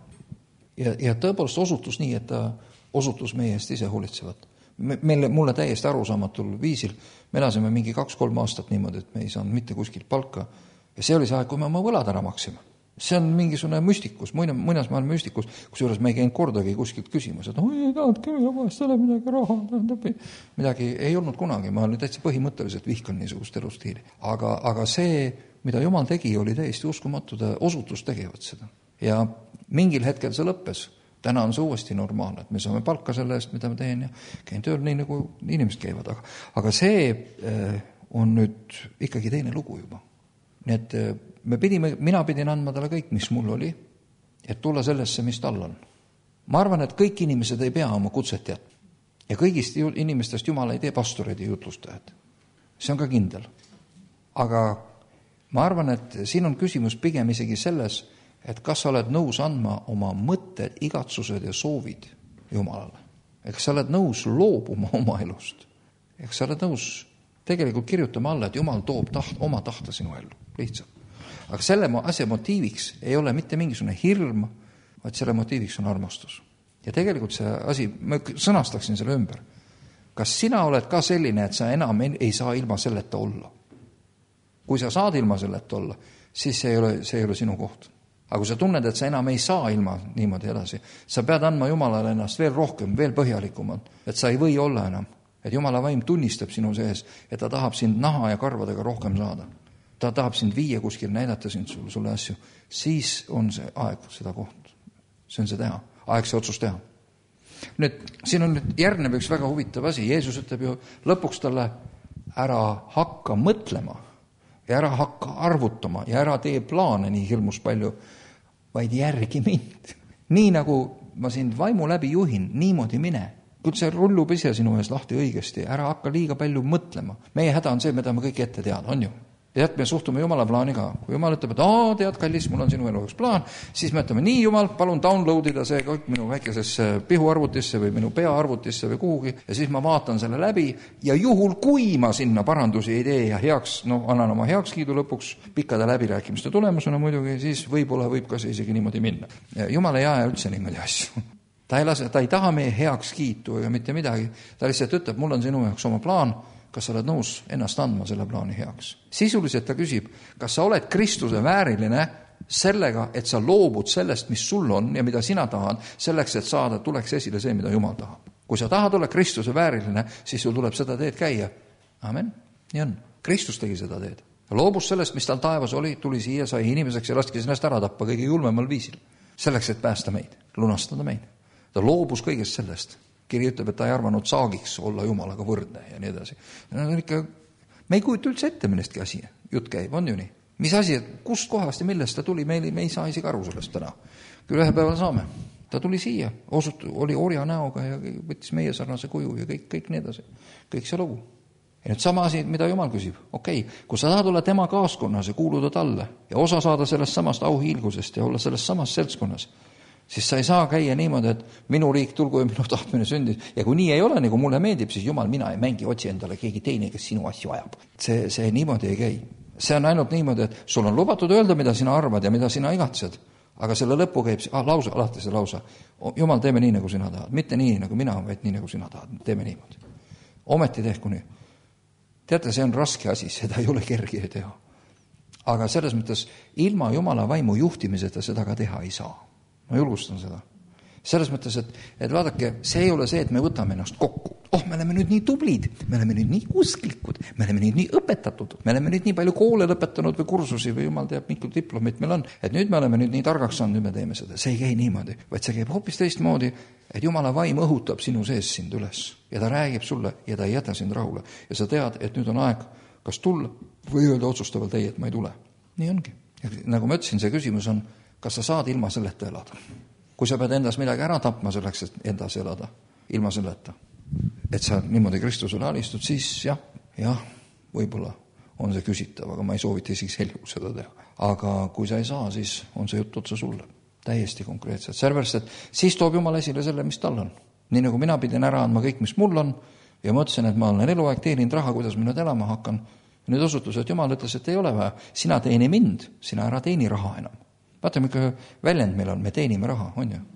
Ja tõepoolest osutus nii, et ta osutus meie eest ise hoolitsevat. Mulle täiesti arusaamatul viisil. Me elasime mingi 2-3 aastat niimoodi, et me ei saanud mitte kuskilt palka. Ja see oli see aeg, kui me oma võlad ära maksime. See on mingisugune müstikus, muinasmaailma müstikus, kusjuures me ei käinud kordagi kuskilt küsimas, et taadke ja vahest ole midagi raha, midagi ei olnud kunagi. Ma olen täitsa põhimõtteliselt vihkan niisugust elustiili. Aga see, mida Jumal tegi, oli täiesti uskumatu, ta osutus tegevat seda. Ja mingil hetkel see lõppes. Täna on see uuesti normaalne, et me saame palka selle eest, mida ma teen ja käin tööl nii, nagu inimesed käivad. Aga see on nüüd ikkagi teine lugu juba. Nii et mina pidin andma talle kõik, mis mul oli, et tulla sellesse, mis tal on. Ma arvan, et kõik inimesed ei pea oma kutset jätma. Ja kõigist inimestest Jumal ei tee pastoreid ja jutlustajad. See on ka kindel. Aga ma arvan, et siin on küsimus pigem isegi selles, et kas sa oled nõus andma oma mõtted, igatsused ja soovid Jumalale. Eks sa oled nõus loobuma oma elust. Eks sa oled nõus tegelikult kirjutama alla, et Jumal toob oma tahta sinu ellu. Lihtsalt. Aga selle asja motiiviks ei ole mitte mingisugune hirm, vaid selle motiiviks on armastus. Ja tegelikult see asi, ma sõnastaksin selle ümber. Kas sina oled ka selline, et sa enam ei saa ilma selleta olla? Kui sa saad ilma selleta olla, siis see ei ole sinu koht. Aga kui sa tunned, et sa enam ei saa ilma niimoodi edasi, sa pead andma Jumalale ennast veel rohkem, veel põhjalikumalt, et sa ei või olla enam. Et Jumala vaim tunnistab sinu sees, et ta tahab sind naha ja karvadega rohkem saada. Ta tahab sind viia kuskil, näidata sind sulle asju. Siis on see aeg seda koht. See on see teha. Aeg see otsus teha. Nüüd, siin on järgneb üks väga huvitav asi. Jeesus ütleb ju lõpuks talle, ära hakka mõtlema ja ära hakka arvutama ja ära tee plaane nii hirmus palju, vaid järgi mind. Nii nagu ma sind vaimu läbi juhin, niimoodi mine. Kui see rullub ise sinu ees lahti õigesti, ära hakka liiga palju mõtlema. Meie häda on see, mida me kõik ette teada, on ju? Ja et me suhtume Jumala plaani ka. Kui Jumal ütleb, et tead, kallis, mul on sinu elu üks plaan, siis me ütleme, nii Jumal, palun downloadida see kõik minu väikesesse pihuarvutisse või minu peaarvutisse või kuhugi ja siis ma vaatan selle läbi ja juhul, kui ma sinna parandusi ei tee ja annan oma heakskiidu lõpuks pikkade läbirääkimiste tulemusena muidugi, siis võib ka see isegi niimoodi minna. Jumal ei aja üldse niimoodi asju. Ta ei taha meie heakskiitu ega mitte midagi. Ta lihtsalt ütleb, mul on sinu jaoks oma plaan, kas sa oled nõus ennast andma selle plaani heaks. Sisuliselt ta küsib, kas sa oled Kristuse vääriline sellega, et sa loobud sellest, mis sul on ja mida sina tahad, selleks, et tuleks esile see, mida Jumal tahab. Kui sa tahad olla Kristuse vääriline, siis sul tuleb seda teed käia. Amen. Nii on. Kristus tegi seda teed. Loobus sellest, mis tal taevas oli, tuli siia, sai inimeseks ja laskis ennast ära tappa kõige julmemal viisil. Selleks, et päästa meid, lunastada meid. Ta loobus kõigest sellest. Kiri ütleb, et ta ei arvanud saagiks olla Jumalaga võrdne ja nii edasi. Me ei kujuta üldse ette, millestki asi jutt käib, on ju nii? Mis asi, kust kohast ja millest ta tuli, me ei saa isegi aru sellest täna. Küll ühe päeval saame. Ta tuli siia, oli orja näoga ja võttis meie sarnase kuju ja kõik nii edasi. Kõik see lugu. Ja nüüd sama asi, mida Jumal küsib. Okei, kui sa tahad olla tema kaaskonnas ja kuuluda talle ja osa saada sellest samast auhiilgusest ja olla sellest samast seltskonnas, siis sa ei saa käia niimoodi, et minu riik tulgu ja minu tahtmine sündis. Ja kui nii ei ole, nagu mulle meeldib, siis Jumal, mina ei mängi, otsi endale keegi teine, kes sinu asju ajab. See niimoodi ei käi. See on ainult niimoodi, et sul on lubatud öelda, mida sina arvad ja mida sina igatsed. Aga selle lõpu käib alati see lausa. Jumal, teeme nii, nagu sina tahad. Mitte nii, nagu mina, vaid nii, nagu sina tahad. Teeme niimoodi. Ometi tehku nii. Teate, see on raske asi, seda ei ole kerge teha. Aga selles mõttes ilma Jumala vaimu juhtimiseta seda ka teha ei saa. Ma julgustan seda. Selles mõttes, et vaadake, see ei ole see, et me võtame ennast kokku. Me oleme nüüd nii tublid, me oleme nüüd nii usklikud, me oleme nüüd nii õpetatud, me oleme nüüd nii palju koole lõpetanud või kursusi või Jumal teab, mikul diplomit meil on, et nüüd me oleme nüüd nii targaks saanud, nüüd me teeme seda. See ei käi niimoodi, vaid see käib hoopis teistmoodi, et Jumala vaim õhutab sinu sees sind üles ja ta räägib sulle ja ta ei jäta sind rahule. Ja sa tead, et nüüd on aeg kas tulla või öelda otsustavalt ei, et ma ei tule. Nii ongi. Ja nagu ma ütlesin, see küsimus on, kas sa saad ilma selleta elada? Kui sa pead endas midagi ära tapma selleks, et endas elada, ilma selleta, et sa niimoodi Kristusele alistud, siis jah, jah, võib-olla on see küsitav, aga ma ei soovita isegi sel juhul seda teha. Aga kui sa ei saa, siis on see jutt otsa sulle. Täiesti konkreetselt. Sellepärast, et siis toob Jumal esile selle, mis tal on. Nii nagu mina pidin ära andma kõik, mis mul on, ja mõtlesin, et ma olen eluaeg teeninud raha, kuidas ma nüüd elama hakkan. Ja nüüd osutus, et Jumal ütles, et ei ole vaja. Sina teeni mind, sina ära teeni raha enam. Vaata, mikka väljend meil on, me teenime raha, on ju?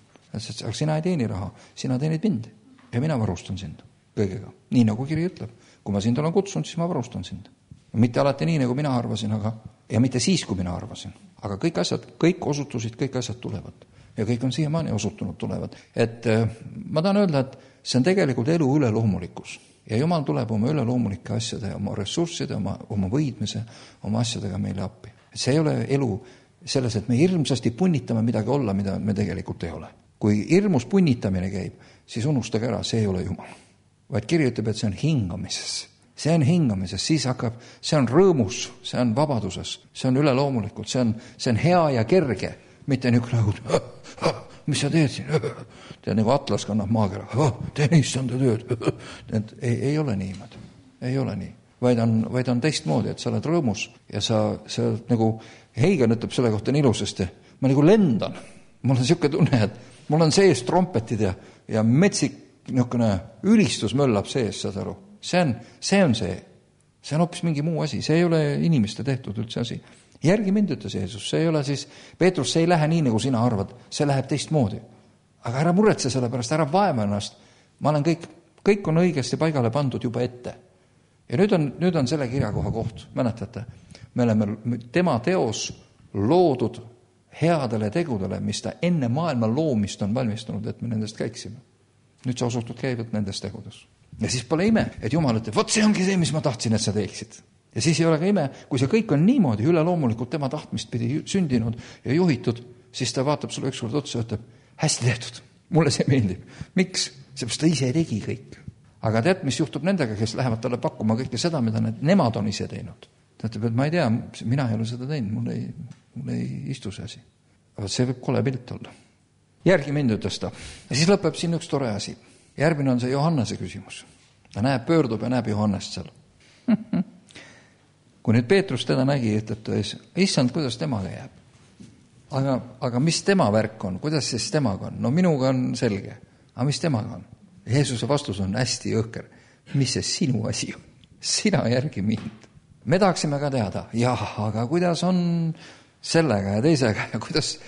Aga sina ei teeni raha, sina teenid mind ja mina varustan sind kõigega. Nii nagu kiri ütleb. Kui ma sind olen kutsunud, siis ma varustan sind. Mitte alati nii, nagu mina arvasin, ja mitte siis, kui mina arvasin. Aga kõik asjad, kõik osutusid, kõik asjad tulevad. Ja kõik on siiamaani osutunud tulevad. Et ma tahan öelda, et see on tegelikult elu üleloomulikkus. Ja Jumal tuleb oma üleloomulike asjade, oma ressursside, oma võidmise, oma asjadega meile appi. Et see ei ole elu selles, et me hirmsasti punnitame midagi olla, mida me tegelikult ei ole. Kui hirmus punnitamine käib, siis unustage ära, see ei ole Jumal. Vaid kiri ütleb, et see on hingamises. See on hingamises, siis hakkab, see on rõõmus, see on vabaduses, see on üleloomulikult, see on hea ja kerge, mitte niisugune, mis sa teed siin? Tead, nagu Atlas kannab maakera, teen issanda tööd. Ei ole niimoodi, ei ole nii. Vaid on teistmoodi, et sa oled rõõmus ja sa nagu, Heigen ütleb selle kohta nii ilusasti, ma nagu lendan. Mul on niisugune tunne, et mul on sees trompetid ja metsik niisugune ülistus möllab sees, saad aru. See on hoopis mingi muu asi, see ei ole inimeste tehtud üldse asi. Järgi mind, ütles Jeesus, see ei ole siis, Peetrus, see ei lähe nii, nagu sina arvad, see läheb teistmoodi. Aga ära muretse selle pärast, ära vaeva ennast. Ma olen kõik on õigesti paigale pandud juba ette. Ja nüüd on selle kirjakoha koht, mäletate? Me oleme tema teos loodud headele tegudele, mis ta enne maailma loomist on valmistunud, et me nendest käiksime. Nüüd sa osutud käivad nendest tegudes. Ja siis pole ime, et Jumal ütleb, vot see ongi see, mis ma tahtsin, et sa teeksid. Ja siis ei ole ka ime, kui see kõik on niimoodi üleloomulikult tema tahtmist pidi sündinud ja juhitud, siis ta vaatab sulle ükskord otsa ja ütleb, hästi tehtud, mulle see meeldib. Miks? Seepärast ta ise tegi kõik. Aga tead, mis juhtub nendega, kes lähevad talle pakkuma kõike seda, mida nemad on ise teinud. Ta ütleb, et ma ei tea, mina ei ole seda teinud, mul ei istu see asi. Aga see võib kole pilt olla. Järgi mind ütles ta. Ja siis lõpeb siin üks tore asi. Järgmine on see Johannese küsimus. Ta pöördub ja näeb Johannest seal. Kui nüüd Peetrus teda nägi, ütleb ta, issand, kuidas temaga jääb? Aga mis tema värk on? Kuidas siis temaga on? No minuga on selge. Aga mis temaga on? Jeesuse vastus on hästi õhker. Mis see sinu asi on? Sina järgi mind. Me tahaksime ka teada, aga kuidas on sellega ja teisega ja kuidas,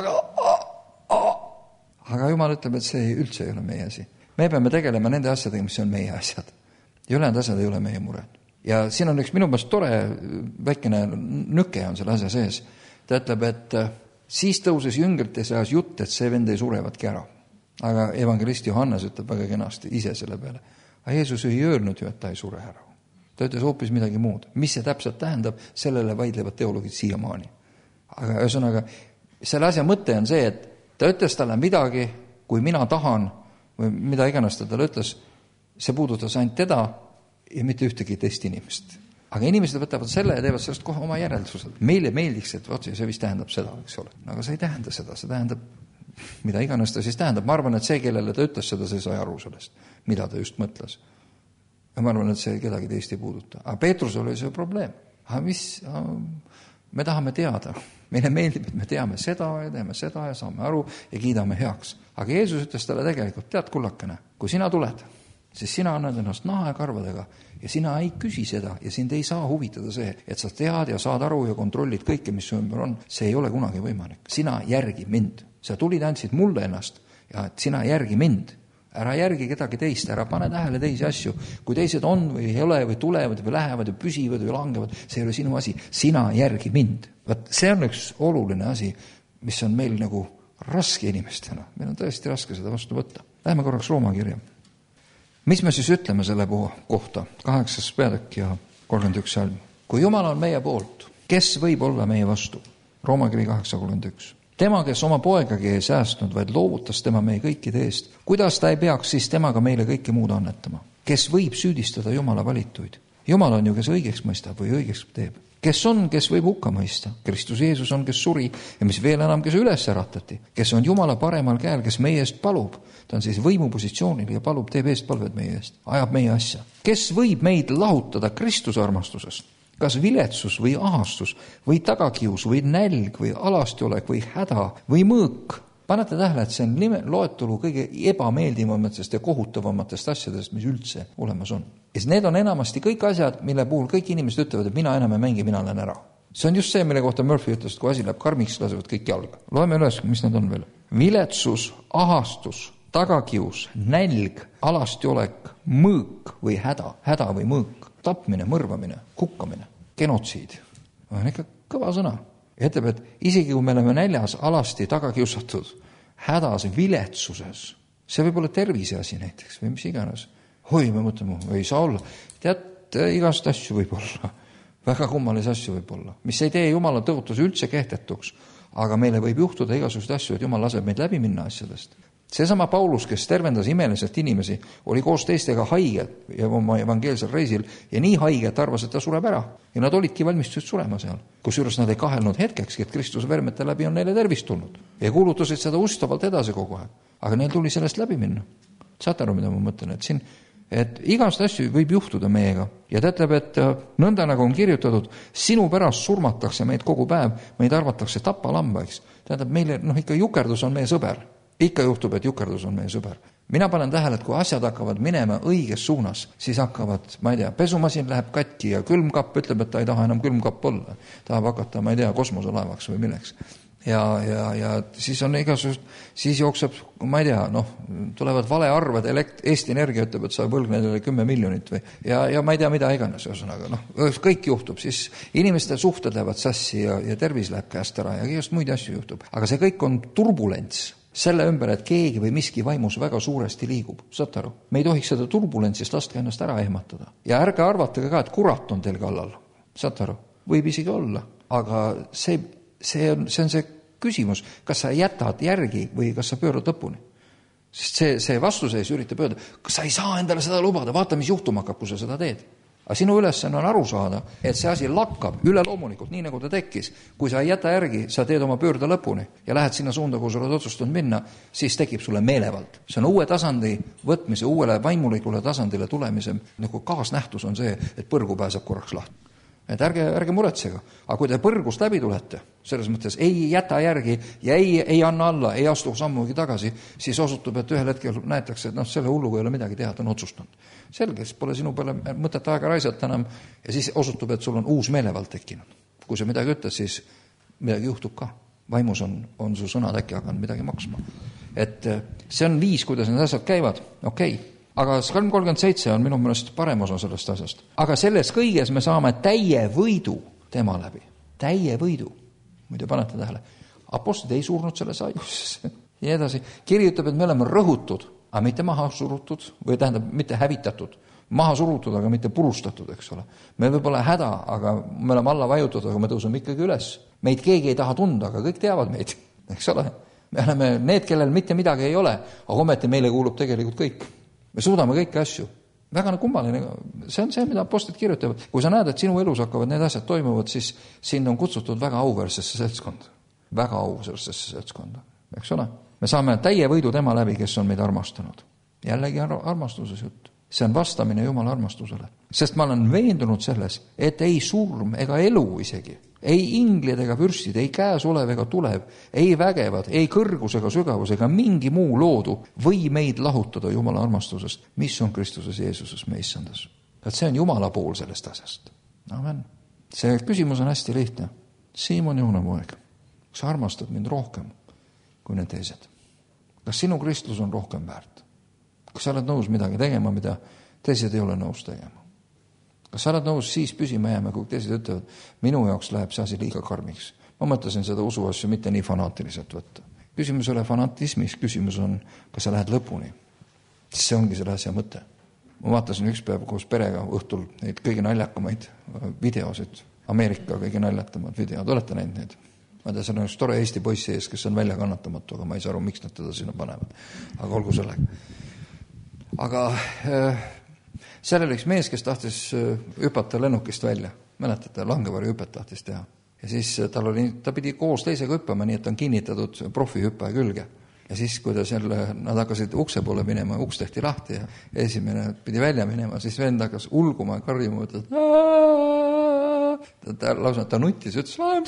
aga Jumal ütleb, et see üldse ei ole meie asi. Me peame tegelema nende asjadega, mis on meie asjad. Ja ülejäänud asjad ei ole meie mured. Ja siin on üks minu meelest tore väikene nüke on selle asja sees. Ta ütleb, et siis tõuses jüngrite seas jutt, et see vend ei surevadki ära. Aga evangelist Johannes ütleb väga kenasti ise selle peale. Aga Jeesus ei öelnud ju, et ta ei sure ära. Ta ütles hoopis midagi muud. Mis see täpselt tähendab, sellele vaidlevad teoloogid siiamaani. Aga ühesõnaga, selle asja mõte on see, et ta ütles talle midagi, kui mina tahan, või mida iganes ta talle ütles, see puudutas ainult teda ja mitte ühtegi teist inimest. Aga inimesed võtavad selle ja teevad sellest kohe oma järeldused. Meile meeldiks, et see vist tähendab seda, eks ole. Aga see ei tähenda seda, see tähendab, mida iganes ta siis tähendab. Ma arvan, et see, kellele ta ütles seda, see sai aru sellest, mida ta just mõtles. Ja ma arvan, et see kedagi teist ei puuduta. Aga Peetrus oli see probleem. Me tahame teada. Meile meeldib, et me teame seda ja saame aru ja kiidame heaks. Aga Jeesus ütles talle tegelikult, tead kullakene, kui sina tuled, siis sina annad ennast naha ja karvadega ja sina ei küsi seda ja sind ei saa huvitada see, et sa tead ja saad aru ja kontrollid kõike, mis su ümber on. See ei ole kunagi võimalik. Sina järgi mind. Sa tulid, andsid mulle ennast ja et sina järgi mind. Ära järgi kedagi teist, ära pane tähele teisi asju. Kui teised on või ei ole või tulevad või lähevad või püsivad või langevad, see ei ole sinu asi. Sina järgi mind. Vaat see on üks oluline asi, mis on meil nagu raske inimestena. Meil on tõesti raske seda vastu võtta. Läheme korraks Rooma kirja. Mis me siis ütleme selle kohta? 8. peatükk ja 31 salm. Kui Jumal on meie poolt, kes võib olla meie vastu? Rooma kiri 8:31. Tema, kes oma poegagi ei säästnud, vaid loovutas tema meie kõikide eest, kuidas ta ei peaks siis temaga meile kõike muud annetama? Kes võib süüdistada Jumala valituid? Jumal on ju, kes õigeks mõistab või õigeks teeb. Kes on, kes võib hukka mõista? Kristus Jeesus on, kes suri ja mis veel enam, kes üles äratati, kes on Jumala paremal käel, kes meie eest palub. Ta on siis võimupositsioonil ja palub, teeb eest palved meie eest, ajab meie asja. Kes võib meid lahutada Kristuse armastusest? Kas viletsus või ahastus või tagakius või nälg või alastiolek või häda või mõõk? Panete tähele, et see on loetelu kõige ebameeldivamatest ja kohutavamatest asjadest, mis üldse olemas on. Ja need on enamasti kõik asjad, mille puhul kõik inimesed ütlevad, et mina enam ei mängi, mina lähen ära. See on just see, mille kohta Murphy ütles, et kui asi läheb karmiks, lasevad kõik jalga. Loeme üles, mis need on veel. Viletsus, ahastus, tagakius, nälg, alastiolek, mõõk või häda või mõõk, tapmine, mõrvamine, kukkamine, genotsiid. On ikka kõva sõna. Ja ütleb, et isegi kui me oleme näljas, alasti, tagakiusatud, hädas, viletsuses, see võib olla tervise asi näiteks või mis iganes. Me mõtleme, ei saa olla. Tead, igast asju võib olla. Väga kummalisi asju võib olla. Mis ei tee Jumala tõotuse üldse kehtetuks, aga meile võib juhtuda igasugust asju, et Jumal laseb meid läbi minna asjadest. Seesama Paulus, kes tervendas imeliselt inimesi, oli koos teistega haige ja oma evangeelsel reisil ja nii haige, et arvas, et ta sureb ära. Ja nad olidki valmistusid surema seal. Kusjuures nad ei kahelnud hetkekski, et Kristuse vermete läbi on neile tervist tulnud. Ja kuulutasid seda ustavalt edasi kogu aeg. Aga neil tuli sellest läbi minna. Saate aru, mida ma mõtlen? Et igast asju võib juhtuda meiega. Ja ta ütleb, et nõnda nagu on kirjutatud, sinu pärast surmatakse meid kogu päev, meid arvatakse tapalambaiks. Tähendab, meile, ikka jukerdus on meie sõber. Ikka juhtub, et jukerdus on meie sõber. Mina panen tähele, et kui asjad hakkavad minema õiges suunas, siis hakkavad, ma ei tea, pesumasin läheb katki ja külmkapp ütleb, et ta ei taha enam külmkapp olla. Tahab hakata, ma ei tea, kosmoselaevaks või milleks. Ja siis on igasugust, siis jookseb, ma ei tea, tulevad valearved, Eesti Energia ütleb, et sa võlg neile 10 miljonit või, ja ma ei tea, mida iganes, ühesõnaga, kõik juhtub, siis inimeste suhted lähevad sassi ja tervis läheb käest ära ja igast muid asju juhtub. Aga see kõik on turbulents. Selle ümber, et keegi või miski vaimus väga suuresti liigub. Saate aru? Me ei tohiks seda turbulentsist laske ennast ära ehmatada. Ja ärge arvata ka, et kurat on teil kallal. Saate aru? Võib isegi olla. Aga see on see küsimus, kas sa jätad järgi või kas sa pöörad lõpuni. Sest see vastuseis üritab öelda, kas sa ei saa endale seda lubada, vaata, mis juhtuma hakkab, kui sa seda teed. Aga sinu ülesanne on aru saada, et see asi lakkab üleloomulikult, nii nagu ta tekkis. Kui sa ei jäta järgi, sa teed oma pöörde lõpuni ja lähed sinna suunda, kui sa oled otsustanud minna, siis tekib sulle meelevald. See on uue tasandi võtmise, uuele vaimulikule tasandile tulemise nagu kaasnähtus on see, et põrgu pääseb korraks lahti. Et ärge muretsega. Aga kui te põrgust läbi tulete, selles mõttes ei jäta järgi ja ei anna alla, ei astu sammugi tagasi, siis osutub, et ühel hetkel näetakse, et selle hulluga ei ole midagi teha, ta on otsustanud. Selge, siis pole sinu peale mõtet aega raisata enam ja siis osutub, et sul on uus meelevald tekkinud. Kui sa midagi ütled, siis midagi juhtub ka. Vaimus on su sõnad äkki hakanud midagi maksma. Et see on viis, kuidas need asjad käivad. Okei. Aga Salm 37 on minu meelest parem osa sellest asjast. Aga selles kõiges me saame täie võidu tema läbi. Täie võidu. Muide, panete tähele. Apostlid ei surnud selles haiguses. Ja edasi. Kiri ütleb, et me oleme rõhutud, aga mitte maha surutud, või tähendab, mitte hävitatud. Maha surutud, aga mitte purustatud, eks ole. Me võib olla häda, aga me oleme alla vajutud, aga me tõuseme ikkagi üles. Meid keegi ei taha tunda, aga kõik teavad meid, eks ole. Me oleme need, kellel mitte midagi ei ole, aga ometi meile kuulub tegelikult kõik. Me suudame kõiki asju. Väga kummaline. See on see, mida apostlid kirjutavad. Kui sa näed, et sinu elus hakkavad need asjad toimuvad, siis sind on kutsutud väga auväärsesse seltskonda. Väga auväärsesse seltskonda. Eks ole? Me saame täie võidu tema läbi, kes on meid armastanud. Jällegi armastuses jutt. See on vastamine Jumala armastusele. Sest ma olen veendunud selles, et ei surm ega elu isegi, ei inglid ega vürstid, ei käes olev ega tulev, ei vägevad, ei kõrgus ega sügavus ega mingi muu loodu või meid lahutada Jumala armastusest, mis on Kristuses Jeesuses me issandas. Et see on Jumala pool sellest asjast. Amen. See küsimus on hästi lihtne. Siimon Joonepoeg, kas sa armastad mind rohkem kui need teised? Kas sinu kristlus on rohkem väärt? Kas sa oled nõus midagi tegema, mida teised ei ole nõus tegema? Kas sa oled nõus siis püsima jääma, kui teised ütlevad, minu jaoks läheb see asi liiga karmiks? Ma mõtlesin seda usuasju mitte nii fanaatiliselt võtta. Küsimus ei ole fanatismis, küsimus on, kas sa lähed lõpuni. See ongi selle asja mõte. Ma vaatasin üks päev koos perega õhtul neid kõige naljakamaid videosid, Ameerika kõige naljatamad videod. Olete näinud neid? Ma tea, see on üks tore Eesti poissi ees, kes on välja kannatamatu, aga ma ei saa aru, miks nad teda sinna panevad. Aga olgu sellega. Aga seal oli üks mees, kes tahtis hüpata lennukist välja. mäletate, langevarjuhüpet tahtis teha. Ja siis ta pidi koos teisega hüppama, nii et on kinnitatud profihüppaja külge. Ja siis, kui nad hakkasid ukse poole minema, uks tehti lahti ja esimene pidi välja minema, siis vend hakkas ulguma ja karjuma, et ta nuttis, ütles, I'm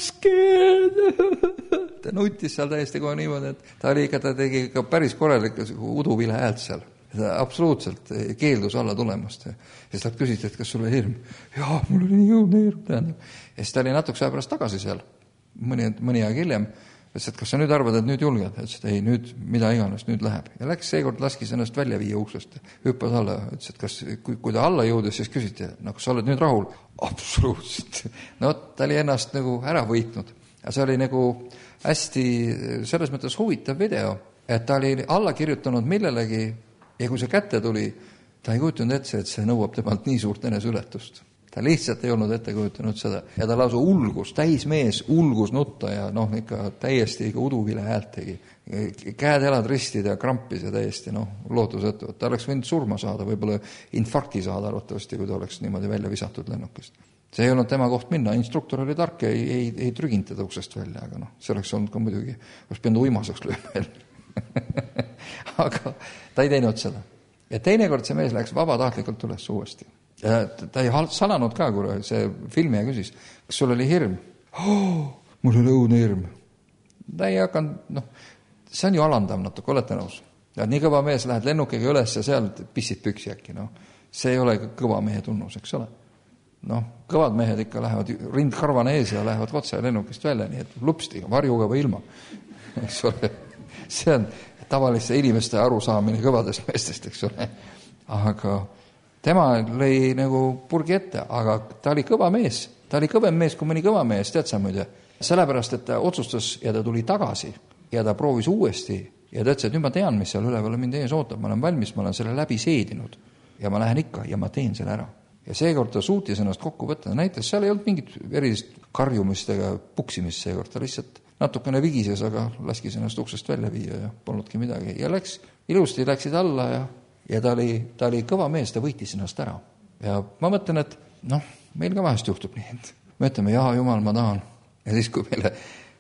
scared. Ta nuttis seal täiesti kohe niimoodi, et ta tegi ka päris korralik uduvile häält seal. Ta absoluutselt keeldus alla tulemast. Ja siis ta küsiti, et kas sul oli hirm? Jaa, mul oli nii jõudne hirm, tähendab. Ja siis ta oli natuke aja pärast tagasi seal, mõni aeg hiljem. Ütles, et kas sa nüüd arvad, et nüüd julged? Ütles, et ei, nüüd mida iganes, nüüd läheb. Ja läks seekord, laskis ennast välja viia uksest. Hüppas alla. Ütles, et kas, kui ta alla jõudis, siis küsiti, kas sa oled nüüd rahul? Absoluutselt. No, ta oli ennast nagu ära võitnud. Ja see oli nagu hästi selles mõttes huvitav video, et ta oli alla kirjutanud millelegi ja kui see kätte tuli, ta ei kujutanud ette, et see nõuab temalt nii suurt eneseületust. Ta lihtsalt ei olnud ette kujutanud seda. Ja ta lausa ulgus, täismees ulgus nutta ja ikka täiesti uduvile häält tegi. Käed elad ristid ja krampis ja täiesti lootusetu. Ta oleks võinud surma saada, võib-olla infarkti saada arvatavasti, kui ta oleks niimoodi välja visatud lennukist. See ei olnud tema koht minna, instruktor oli tark ja ei trüginud teda uksest välja, aga see oleks olnud ka muidugi, oleks pidanud uimaseks lööma. Aga ta ei teinud seda. Ja teinekord see mees läks vabatahtlikult üles uuesti. Ja ta ei salanud ka, kui see filmija küsis, kas sul oli hirm? Mul oli õudne hirm. Ta ei hakanud, see on ju alandav natuke, olete nõus. Ja nii kõva mees lähed lennukiga üles ja seal pissid püksi äkki. See ei ole kõva mehe tunnus, eks ole. Kõvad mehed ikka lähevad rindkarvane ees ja lähevad otse lennukist välja, nii et lupstiga, varjuga või ilma. Eks ole. See on tavaliste inimeste arusaamine kõvadest meestest, eks ole. Aga tema lõi nagu purgi ette, aga ta oli kõva mees. Ta oli kõvem mees kui mõni kõva mees, tead sa muide. Sellepärast, et ta otsustas ja ta tuli tagasi ja ta proovis uuesti ja ta ütles, et nüüd ma tean, mis seal üleval mind ees ootab. Ma olen valmis, ma olen selle läbi seedinud ja ma lähen ikka ja ma teen selle ära. Ja seekord ta suutis ennast kokku võtta. Näitas, seal ei olnud mingit erilist karjumist ega puksimist seekord. Ta lihtsalt natukene vigises, aga laskis ennast uksest välja viia ja polnudki midagi. Ja ilusti läksid alla ja ta oli kõva mees, ta võitis ennast ära. Ja ma mõtlen, et meil ka vahest juhtub nii, et me ütleme, jaa, jumal, ma tahan. Ja siis, kui meile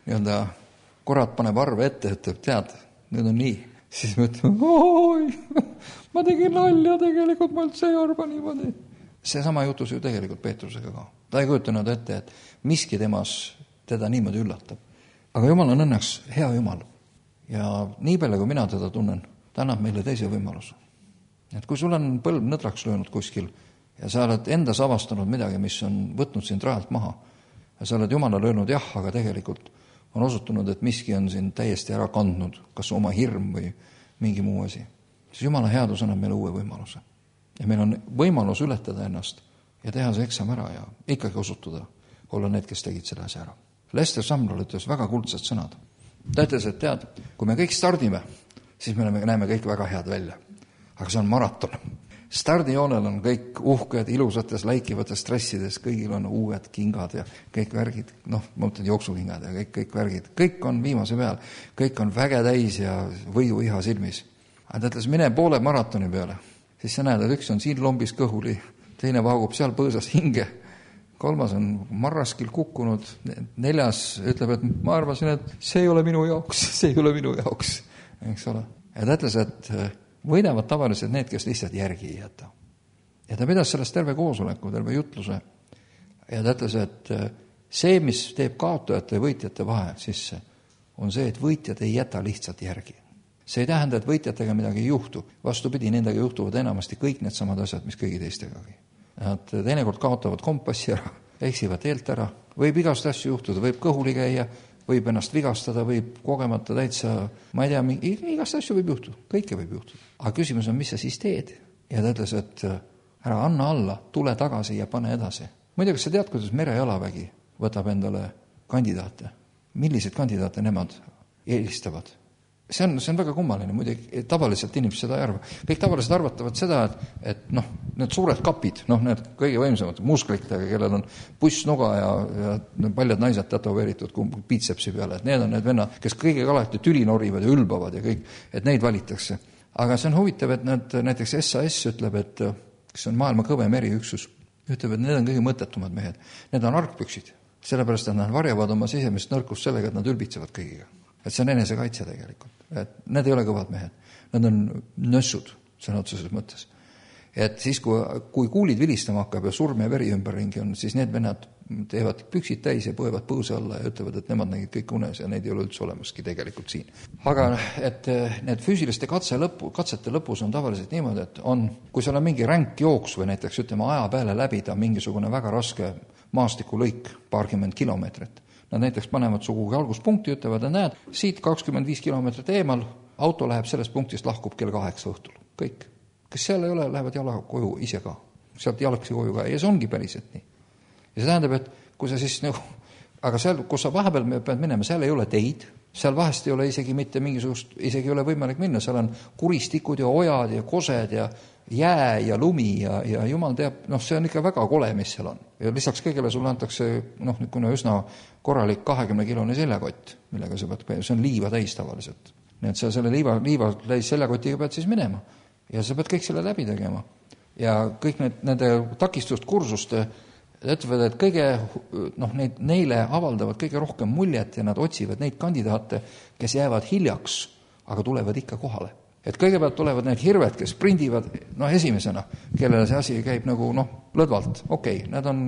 kurat paneb arve ette, et tead, nüüd on nii, siis me ütleme, ma tegin nalja tegelikult, ma üldse ei arva niimoodi. See sama jutus ju tegelikult Peetrusega ka. Ta ei kujutanud ette, et miski temas teda niimoodi üllatab. Aga Jumal on õnneks hea Jumal. Ja nii palju, kui mina teda tunnen, ta annab meile teise võimaluse. Et kui sul on põlv nõdraks löönud kuskil ja sa oled endas avastanud midagi, mis on võtnud sind rajalt maha ja sa oled Jumalale öelnud jah, aga tegelikult on osutunud, et miski on sind täiesti ära kandnud, kas oma hirm või mingi muu asi, siis Jumala headus annab meile uue võimaluse. Ja meil on võimalus ületada ennast ja teha see eksam ära ja ikkagi osutuda, olla need, kes tegid selle asja ära. Lester Sumrall ütles väga kuldsed sõnad. Ta ütles, et tead, kui me kõik stardime, siis me näeme kõik väga head välja. Aga see on maraton. Stardijoonel on kõik uhked, ilusates, läikivates stressides, kõigil on uued kingad ja kõik värgid, ma mõtlen jooksukingad ja kõik värgid. Kõik on viimase peal, kõik on väge täis ja võidu iha silmis. Aga ta ütles, mine poole maratoni peale. Siis sa näed, et üks on siin lombis kõhuli, teine vaagub seal põõsas hinge, kolmas on marraskil kukkunud, neljas ütleb, et ma arvasin, et see ei ole minu jaoks, eks ole. Ja ta ütles, et võidavad tavaliselt need, kes lihtsalt järgi ei jäta. Ja ta pidas sellest terve koosoleku, terve jutluse. Ja ta ütles, et see, mis teeb kaotajate ja võitjate vahe sisse, on see, et võitjad ei jäta lihtsalt järgi. See ei tähenda, et võitjatega midagi ei juhtu. Vastupidi, nendega juhtuvad enamasti kõik need samad asjad, mis kõigi teistegagi. Nad teinekord kaotavad kompassi ära, eksivad teelt ära, võib igast asju juhtuda, võib kõhuli käia, võib ennast vigastada, võib kogemata täitsa, ma ei tea, igast asju võib juhtuda, kõike võib juhtuda. Aga küsimus on, mis sa siis teed? Ja ta ütles, et ära anna alla, tule tagasi ja pane edasi. Muide, kas sa tead, kuidas merejalavägi võtab endale kandidaate? Millised kandidaate nemad eelistavad? See on väga kummaline, muidugi tavaliselt inimesed seda ei arva. Kõik tavaliselt arvatavad seda, et need suured kapid, need kõige võimsamad musklitega, kellel on pussnuga ja paljad naised tätoveeritud biitsepsi peale, et need on need vennad, kes kõigega alati tüli norivad ja ülbavad ja kõik, et neid valitakse. Aga see on huvitav, et näiteks SAS ütleb, et kes on maailma kõvem eriüksus, ütleb, et need on kõige mõttetumad mehed. Need on argpüksid, sellepärast et nad varjavad oma sisemist nõrkust sellega, et nad ülbitsevad kõigiga. Et see on enesekaitse tegelikult. Et need ei ole kõvad mehed. Nad on nössud, sõna otseses mõttes. Et siis, kui kuulid vilistama hakkab ja surm ja veri ümberringi on, siis need vennad teevad püksid täis ja põevad põõse alla ja ütlevad, et nemad nägid kõik unes ja neid ei ole üldse olemaski tegelikult siin. Aga et need füüsiliste katsete lõpus on tavaliselt niimoodi, et kui seal on mingi ränk jooks või näiteks ütleme aja peale läbida mingisugune väga raske maastikulõik, paarkümmend kilomeetrit. Nad näiteks panevad sugugi alguspunkti, ütlevad, et näed, siit 25 kilomeetrit eemal, auto läheb sellest punktist, lahkub kell 8 õhtul. Kõik. Kes seal ei ole, lähevad jala koju ise ka. Sealt jalgsi koju ka. Ja see ongi päriselt nii. Ja see tähendab, et kui sa siis aga seal, kus sa vahepeal pead minema, seal ei ole teid, seal vahest ei ole isegi mitte mingisugust, isegi ei ole võimalik minna, seal on kuristikud ja ojad ja kosed ja jää ja lumi ja jumal teab, see on ikka väga kole, mis seal on. Ja lisaks kõigele sulle antakse, kuna üsna korralik 20-kilone seljakott, millega sa pead, see on liiva täis tavaliselt. Nii et sa selle liiva täis seljakotiga pead siis minema. Ja sa pead kõik selle läbi tegema. Ja kõik nende takistust kursuste ütlevad, et kõige, neile avaldavad kõige rohkem muljet ja nad otsivad neid kandidaate, kes jäävad hiljaks, aga tulevad ikka kohale. Et kõigepealt tulevad need hirved, kes sprindivad esimesena, kellele see asi käib nagu lõdvalt. Okei,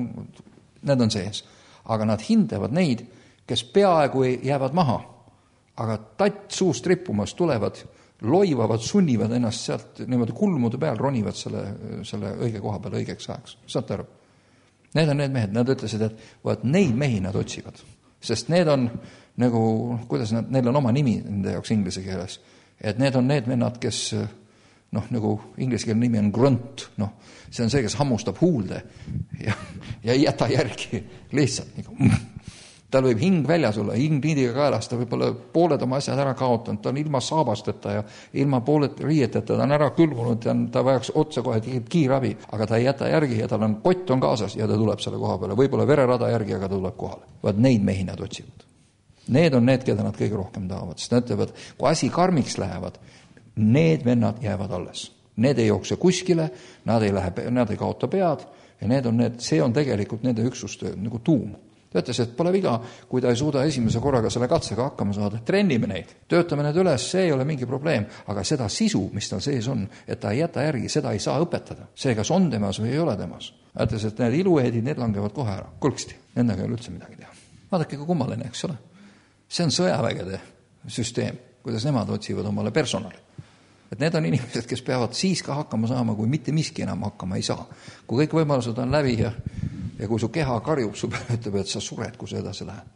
need on sees. Aga nad hindavad neid, kes peaaegu jäävad maha, aga tatt suust rippumas tulevad, loivavad, sunnivad ennast sealt niimoodi kulmude peal, ronivad selle õige koha peal õigeks ajaks. Saate aru? Need on need mehed, nad ütlesid, et neid mehi nad otsivad. Sest need on nagu, kuidas neil on oma nimi nende jaoks inglise keeles. Et need on need vennad, kes, nagu inglise keele nimi on grunt, see on see, kes hammustab huulde ja ei jäta järgi lihtsalt nagu. Tal võib hing väljas olla, hing niidiga kaelas, ta võib olla pooled oma asjad ära kaotanud, ta on ilma saabasteta ja ilma pooled riieteta, ta on ära külmunud ja ta vajaks otse kohe kiirabi, aga ta ei jäta järgi ja tal on pott on kaasas ja ta tuleb selle koha peale. Võib-olla vererada järgi, aga ta tuleb kohale. Vaat neid mehi nad otsivad. Need on need, keda nad kõige rohkem tahavad, sest nad ütlevad, kui asi karmiks lähevad, need vennad jäävad alles. Need ei jookse kuskile, nad ei kaota pead ja see on tegelikult nende üksuste nagu tuum. Ta ütles, et pole viga, kui ta ei suuda esimese korraga selle katsega hakkama saada. Trennime neid, töötame need üles, see ei ole mingi probleem, aga seda sisu, mis tal sees on, et ta ei jäta järgi, seda ei saa õpetada. See, kas on temas või ei ole temas. Ta ütles, et need ilueedid, need langevad kohe ära, kulksti. Nendega ei ole üldse midagi teha. Vaadake, kui kummaline, eks ole. See on sõjavägede süsteem, kuidas nemad otsivad omale personali. Et need on inimesed, kes peavad siis ka hakkama saama, kui mitte miski enam hakkama ei saa. Kui kõik võimalused on läbi ja kui su keha karjub, su peale ütleb, et sa sured, kui sa edasi lähed.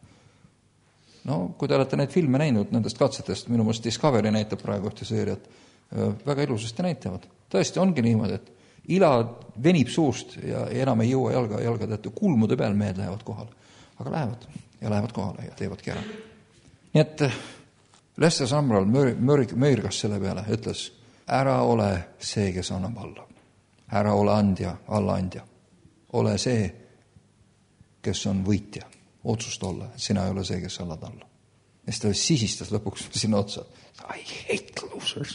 Kui te olete neid filme näinud nendest katsetest, minu mõttes Discovery näitab praegu ühte seeriat, väga ilusasti näitavad. Tõesti ongi niimoodi, et ila venib suust ja enam ei jõua jalga tõttu, kulmude peal mehed lähevad kohale. Aga lähevad kohale ja teevadki ära. Nii et Lester Sumrall möörgas selle peale, ütles, ära ole see, kes annab alla. Ära ole allaandja. Ole see, kes on võitja. Otsusta olla, et sina ei ole see, kes allad alla. Ja siis ta sisistas lõpuks sinna otsa. I hate losers.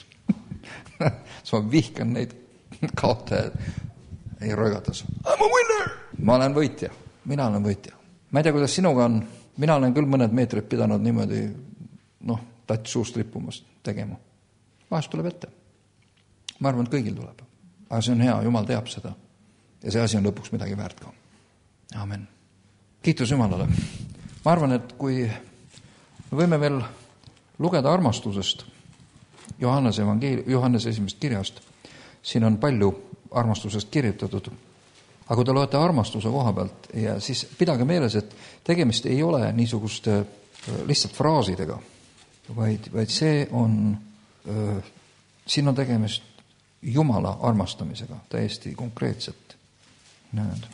Ma vihkan neid kaotajad. Ei roigatas. I'm a winner! Ma olen võitja. Mina olen võitja. Ma ei tea, kuidas sinuga on. Mina olen küll mõned meetrid pidanud niimoodi tatt suust rippumast tegema. Vahest tuleb ette. Ma arvan, et kõigil tuleb. Aga see on hea, Jumal teab seda. Ja see asi on lõpuks midagi väärt ka. Amen. Kiitus Jumalale. Ma arvan, et kui me võime veel lugeda armastusest Johannese esimest kirjast, siin on palju armastusest kirjutatud. Aga kui te loete armastuse koha pealt, ja siis pidage meeles, et tegemist ei ole niisuguste lihtsalt fraasidega, vaid see on, siin on tegemist Jumala armastamisega, täiesti konkreetselt. Näed.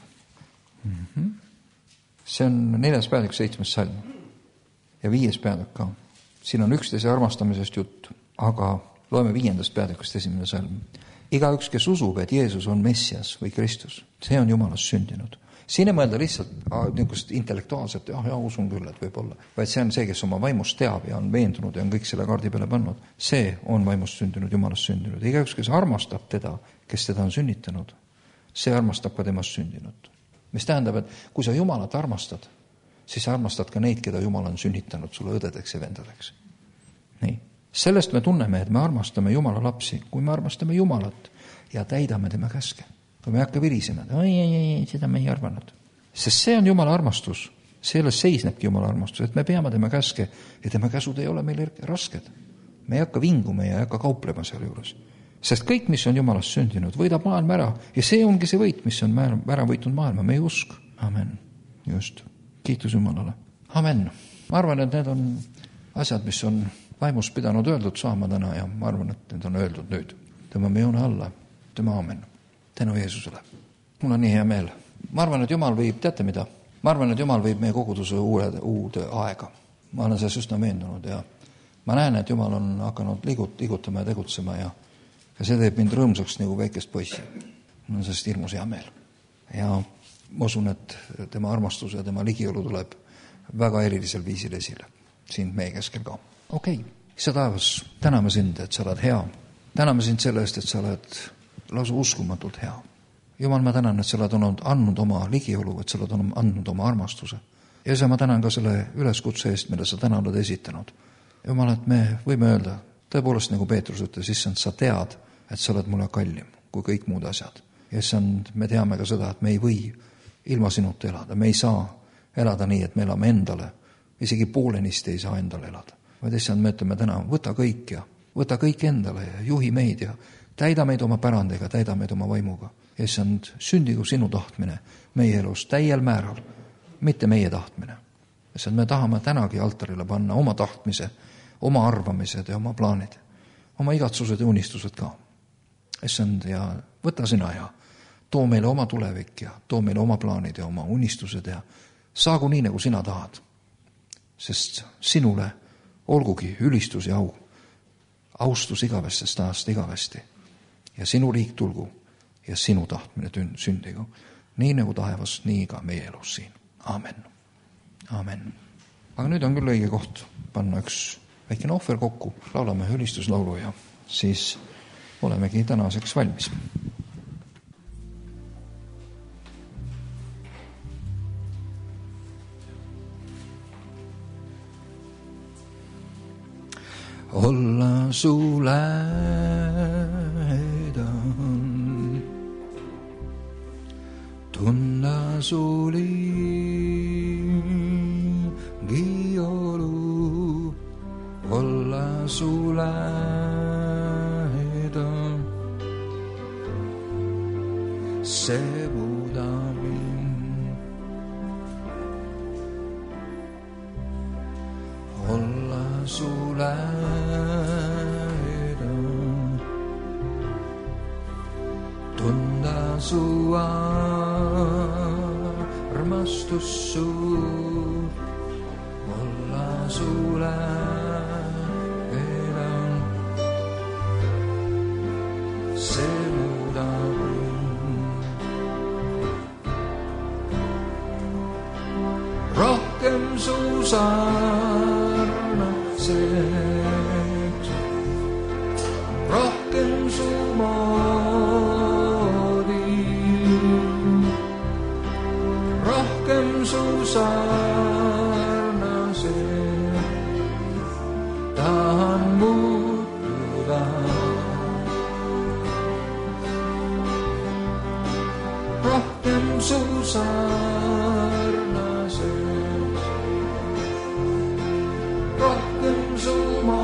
See on 4. peatükk 7. salm ja 5. peatükk ka. Siin on üksteise armastamisest jutt, aga loeme 5. peatükast 1. salm. Igaüks, kes usub, et Jeesus on Messias või Kristus, see on Jumalast sündinud. Siin ei mõelda lihtsalt niisugust intellektuaalset, usun küll, et võib olla, vaid see on see, kes oma vaimust teab ja on veendunud ja on kõik selle kaardi peale pannud. See on vaimust sündinud, Jumalast sündinud. Igaüks, kes armastab teda, kes teda on sünnitanud, see armastab ka temast sündinut. Mis tähendab, et kui sa Jumalat armastad, siis sa armastad ka neid, keda Jumal on sünnitanud sulle õdedeks ja vendadeks. Nii. Sellest me tunneme, et me armastame Jumala lapsi, kui me armastame Jumalat ja täidame tema käske. Kui me ei hakka virisema, ei, seda me ei arvanud. Sest see on Jumala armastus. Selles seisnebki Jumala armastus, et me peame tema käske ja tema käsud ei ole meile rasked. Me ei hakka vinguma ja ei hakka kauplema seal juures. Sest kõik, mis on Jumalast sündinud, võidab maailma ära. Ja see ongi see võit, mis on ära võitnud maailma, meie usk. Amen. Just. Kiitus Jumalale. Amen. Ma arvan, et need on asjad, mis on vaimus pidanud öeldud saama täna ja ma arvan, et need on öeldud nüüd. Tõmbame joone alla. Tema amen. Tänu Jeesusele. Mul on nii hea meel. Ma arvan, et Jumal viib, teate mida? Ma arvan, et Jumal viib meie koguduse uude aega. Ma olen selles üsna veendunud ja ma näen, et Jumal on hakanud liigutama ja tegutsema ja see teeb mind rõõmsaks nagu väikest poissi. Mul on sellest hirmus hea meel. Ja ma usun, et tema armastus ja tema ligiolu tuleb väga erilisel viisil esile. Siin meie keskel ka. Okei. Isa taevas, täname sind, et sa oled hea. Täname sind selle eest, et sa oled lausa uskumatult hea. Jumal, ma tänan, et sa oled andnud oma ligiolu, et sa oled andnud oma armastuse. Ja sa ma tänan ka selle üleskutse eest, mille sa täna oled esitanud. Jumal, et me võime öelda, tõepoolest nagu Peetrus ütles, issand, sa tead, et sa oled mulle kallim kui kõik muud asjad. Ja issand, me teame ka seda, et me ei või ilma sinuta elada. Me ei saa elada nii, et me elame endale. Isegi poolenisti ei saa endale elada. Vaid issand, me ütleme täna, võta kõik endale ja juhi meid ja täida meid oma pärandiga, täida meid oma vaimuga. Issand, sündigu sinu tahtmine meie elus täiel määral, mitte meie tahtmine. Issand, me tahame tänagi altarile panna oma tahtmise, oma arvamised ja oma plaanid, oma igatsused ja unistused ka. Issand, ja võta sina ja too meile oma tulevik ja too meile oma plaanid ja oma unistused ja saagu nii, nagu sina tahad. Sest sinule olgugi ülistus ja au, austus igavestest ajast igavesti ja sinu riik tulgu ja sinu tahtmine sündigu. Nii nagu taevas, nii ka meie elus siin. Amen. Amen. Aga nüüd on küll õige koht panna üks väikene ohver kokku, laulame ülistuslaulu ja siis olemegi tänaseks valmis. Olla su lähedal, tunna su ligiolu, olla su lähedal, see muudab mind. Olla su lähedal, tunda su armastus suur, olla su lähedal, see muudab mind. Rohkem su sarnaseks, rohkem su moodi, rohkem su sarnaseks, tahan muutuda. Rohkem su sarnaseks, rohkem su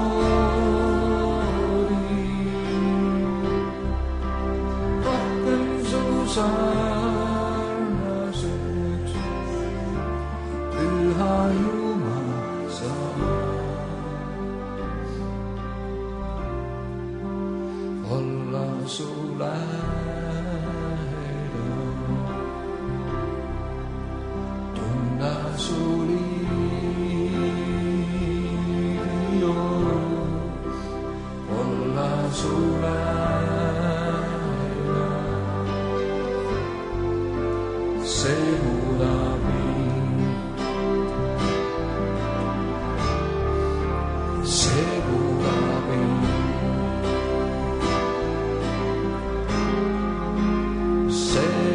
moodi, rohkem su sarnaseks, püha Jumal sa. Olla su lähedal, tunna su ligiolu, olla su lähedal, see muudab mind. See muudab mind. See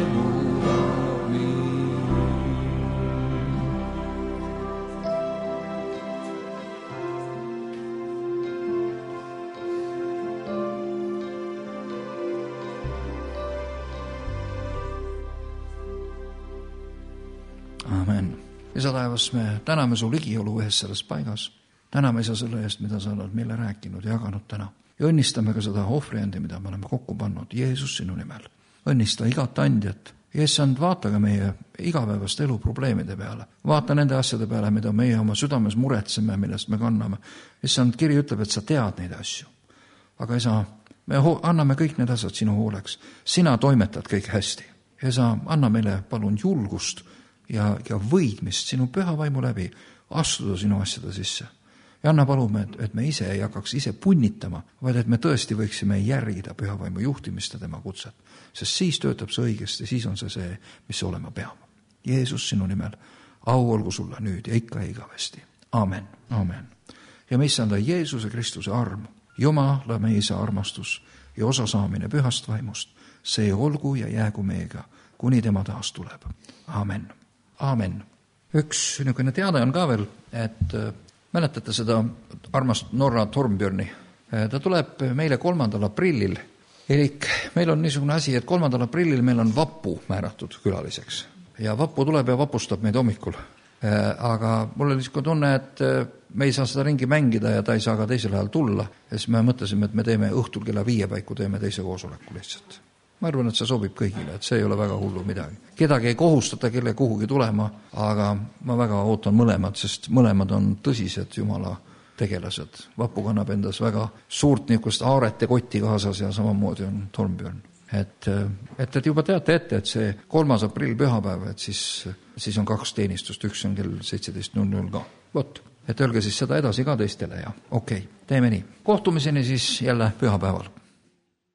Amen. Isa taevas, me täname su ligiolu ühes selles paigas. Täname isa selle eest, mida sa oled meile rääkinud ja jaganud täna. Ja õnnistame ka seda ohvriendi, mida me oleme kokku pannud. Jeesus sinu nimel. Õnnista igat andjat. Issand, vaata ka meie igapäevast elu probleemide peale. Vaata nende asjade peale, mida meie oma südames muretseme, millest me kanname. Issand, kiri ütleb, et sa tead neid asju. Aga isa, me anname kõik need asjad sinu hooleks. Sina toimetad kõik hästi. Isa, anna meile palun julgust ja võidmist sinu püha vaimu läbi astuda sinu asjade sisse. Ja anna palume, et me ise ei hakkaks ise punnitama, vaid et me tõesti võiksime järgida püha vaimu juhtimist ja tema kutset. Sest siis töötab see õigesti, siis on see, mis see olema peab. Jeesus sinu nimel, au olgu sulle nüüd ja ikka igavesti. Amen, amen. Ja me issanda Jeesuse Kristuse arm, Jumala meie isa armastus ja osasaamine pühast vaimust, see olgu ja jäägu meiega, kuni tema taas tuleb. Amen, amen. Üks niisugune teade on ka veel, et mäletate seda armast Norra Torbjörni. Ta tuleb meile 3. aprillil. Elik meil on niisugune asi, et 3. aprillil meil on Vapu määratud külaliseks. Ja Vapu tuleb ja vapustab meid hommikul. Aga mul oli niisugune tunne, et me ei saa seda ringi mängida ja ta ei saa ka teisel ajal tulla. Ja siis me mõtlesime, et me teeme õhtul kella 5 paiku, teeme teise koosoleku lihtsalt. Ma arvan, et see sobib kõigile, et see ei ole väga hullu midagi. Kedagi ei kohustata kelle kuhugi tulema, aga ma väga ootan mõlemad, sest mõlemad on tõsised Jumala tegelased. Vapu kannab endas väga suurt niisugust aarete kotti kaasas ja samamoodi on Torbjörn. Et juba teate ette, et see 3. aprill pühapäev, et siis on 2 teenistust, üks on kell 17.00 ka. Vot, et öelge siis seda edasi ka teistele ja okei, teeme nii. Kohtumiseni siis jälle pühapäeval.